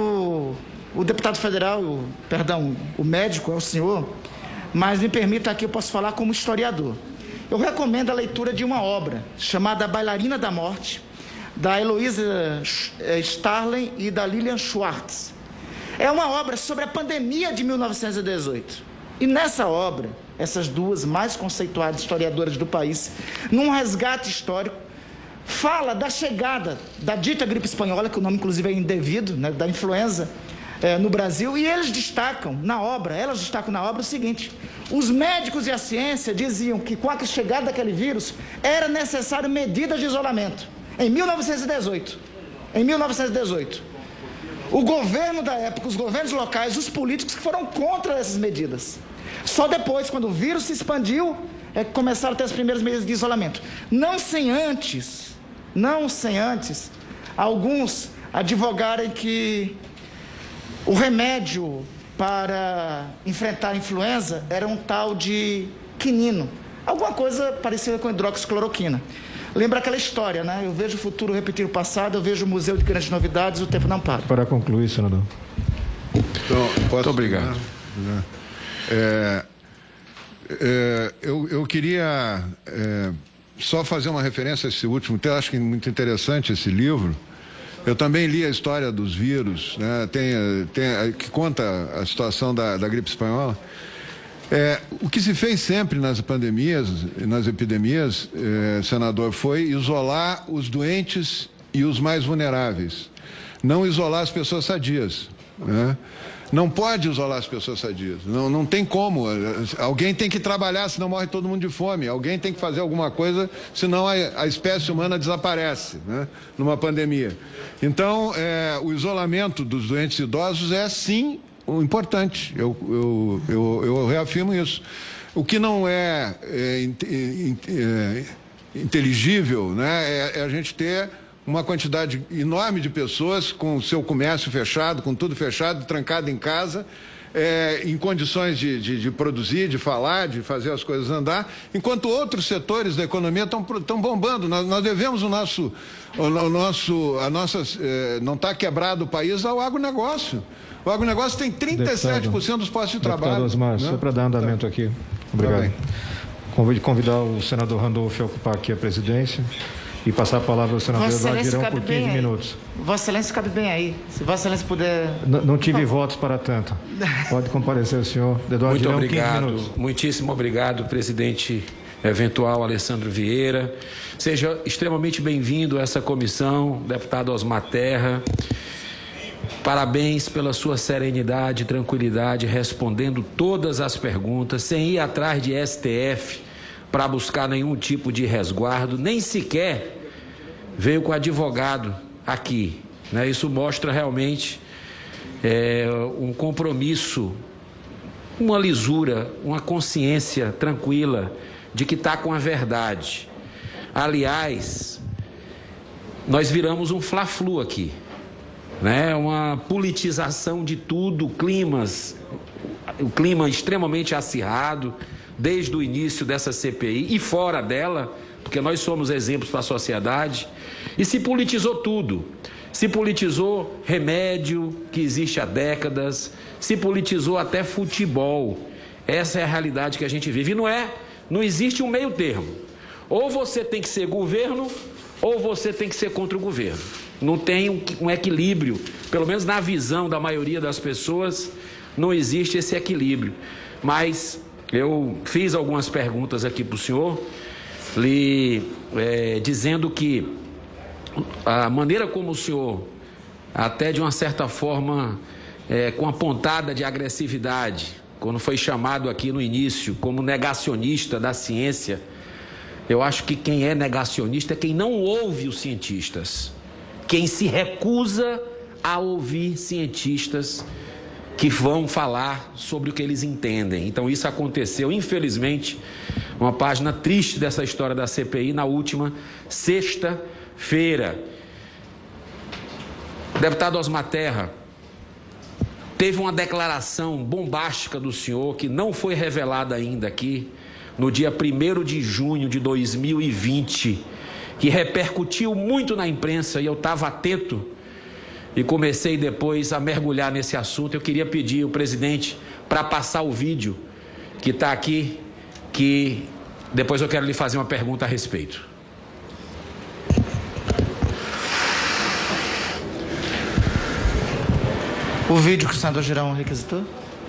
o, o deputado federal, o, perdão, o médico é o senhor, mas me permita aqui, eu posso falar como historiador. Eu recomendo a leitura de uma obra chamada Bailarina da Morte, da Heloísa Starling e da Lilian Schwartz. É uma obra sobre a pandemia de mil novecentos e dezoito. E nessa obra, essas duas mais conceituadas historiadoras do país, num resgate histórico, fala da chegada da dita gripe espanhola, que o nome inclusive é indevido, né, da influenza é, no Brasil, e eles destacam na obra, elas destacam na obra o seguinte: os médicos e a ciência diziam que com a chegada daquele vírus era necessário medidas de isolamento. Em mil novecentos e dezoito, em mil novecentos e dezoito, o governo da época, os governos locais, os políticos que foram contra essas medidas. Só depois, quando o vírus se expandiu, é que começaram a ter as primeiras medidas de isolamento. Não sem antes, não sem antes, alguns advogarem que o remédio para enfrentar a influenza era um tal de quinino, alguma coisa parecida com hidroxicloroquina. Lembra aquela história, né? Eu vejo o futuro repetir o passado, eu vejo o museu de grandes novidades, o tempo não para. Para concluir, senador. Então, posso... Muito obrigado. É, é, eu, eu queria é, só fazer uma referência a esse último texto, acho que é muito interessante esse livro. Eu também li a história dos vírus, né? tem, tem, que conta a situação da, da gripe espanhola. É, o que se fez sempre nas pandemias, nas epidemias, é, senador, foi isolar os doentes e os mais vulneráveis. Não isolar as pessoas sadias, né? Não pode isolar as pessoas sadias, não, não tem como. Alguém tem que trabalhar, senão morre todo mundo de fome. Alguém tem que fazer alguma coisa, senão a, a espécie humana desaparece, né? Numa pandemia. Então, é, o isolamento dos doentes idosos é, sim, importante. Eu, eu, eu, eu reafirmo isso. O que não é, é, é inteligível, né, é, é a gente ter uma quantidade enorme de pessoas com o seu comércio fechado, com tudo fechado, trancado em casa, é, em condições de, de, de produzir, de falar, de fazer as coisas andar, enquanto outros setores da economia estão bombando. Nós, nós devemos o nosso, o, o nosso, a nossa, é, não está quebrado o país ao agronegócio. O agronegócio tem trinta e sete por cento dos postos de trabalho. Osmar, né? Só para dar andamento tá. aqui. Obrigado. Tá Convido convidar o senador Randolph a ocupar aqui a presidência e passar a palavra ao senador Eduardo Girão por quinze minutos. Vossa Excelência cabe bem aí. Se Vossa Excelência puder... N não tive votos para tanto. Pode comparecer o senhor. Eduardo Muito Girão, obrigado. quinze minutos. Muitíssimo obrigado, presidente eventual Alessandro Vieira. Seja extremamente bem-vindo a essa comissão, deputado Osmar Terra. Parabéns pela sua serenidade e tranquilidade, respondendo todas as perguntas, sem ir atrás de S T F para buscar nenhum tipo de resguardo, nem sequer veio com advogado aqui, né? Isso mostra realmente é, um compromisso, uma lisura, uma consciência tranquila de que está com a verdade. Aliás, nós viramos um fla-flu aqui, né? Uma politização de tudo, climas, o clima extremamente acirrado desde o início dessa C P I e fora dela, porque nós somos exemplos para a sociedade, e se politizou tudo. Se politizou remédio, que existe há décadas, se politizou até futebol. Essa é a realidade que a gente vive. E não é, não existe um meio termo. Ou você tem que ser governo, ou você tem que ser contra o governo. Não tem um, um equilíbrio, pelo menos na visão da maioria das pessoas, não existe esse equilíbrio. Mas eu fiz algumas perguntas aqui para o senhor, lhe é, dizendo que a maneira como o senhor, até de uma certa forma, é, com a pontada de agressividade, quando foi chamado aqui no início como negacionista da ciência, eu acho que quem é negacionista é quem não ouve os cientistas, quem se recusa a ouvir cientistas que vão falar sobre o que eles entendem. Então isso aconteceu, infelizmente, uma página triste dessa história da C P I na última sexta-feira. Deputado Osmar Terra, teve uma declaração bombástica do senhor que não foi revelada ainda aqui, no dia primeiro de junho de dois mil e vinte, que repercutiu muito na imprensa e eu estava atento e comecei depois a mergulhar nesse assunto. Eu queria pedir ao presidente para passar o vídeo que está aqui, que depois eu quero lhe fazer uma pergunta a respeito. O vídeo que o senador Girão requisitou?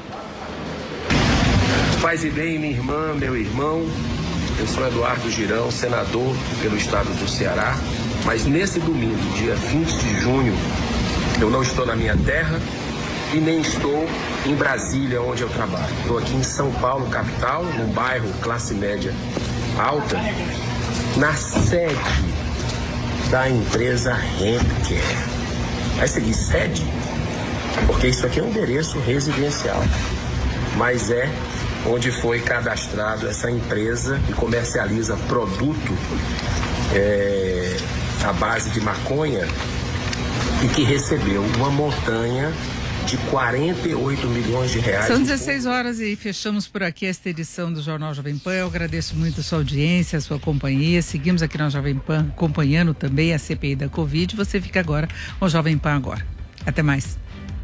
Paz e bem, minha irmã, meu irmão, eu sou Eduardo Girão, senador pelo estado do Ceará, mas nesse domingo, dia vinte de junho, eu não estou na minha terra e nem estou em Brasília, onde eu trabalho. Estou aqui em São Paulo, capital, num bairro classe média alta, na sede da empresa Hempcare. Aí você diz sede? Porque isso aqui é um endereço residencial, mas é onde foi cadastrado essa empresa que comercializa produto é, à base de maconha e que recebeu uma montanha de quarenta e oito milhões de reais. São dezesseis horas e fechamos por aqui esta edição do Jornal Jovem Pan. Eu agradeço muito a sua audiência, a sua companhia. Seguimos aqui na Jovem Pan acompanhando também a C P I da Covid. Você fica agora com o Jovem Pan Agora. Até mais.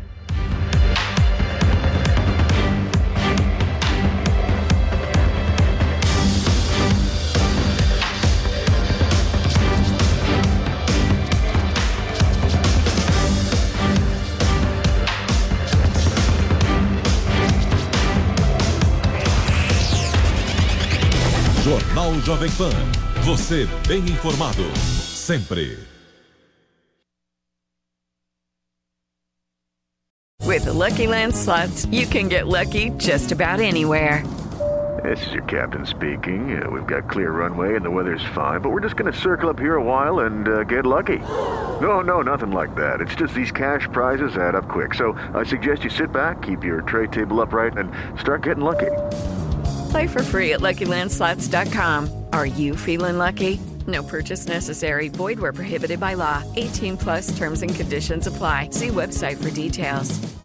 Jornal Jovem Pan. Você bem informado, sempre. With the Lucky Land Slots, you can get lucky just about anywhere. This is your captain speaking. Uh, we've got clear runway and the weather's fine, but we're just going to circle up here a while and uh, get lucky. No, no, nothing like that. It's just these cash prizes add up quick. So I suggest you sit back, keep your tray table upright, and start getting lucky. Play for free at Lucky Land Slots dot com. Are you feeling lucky? No purchase necessary. Void where prohibited by law. eighteen plus terms and conditions apply. See website for details.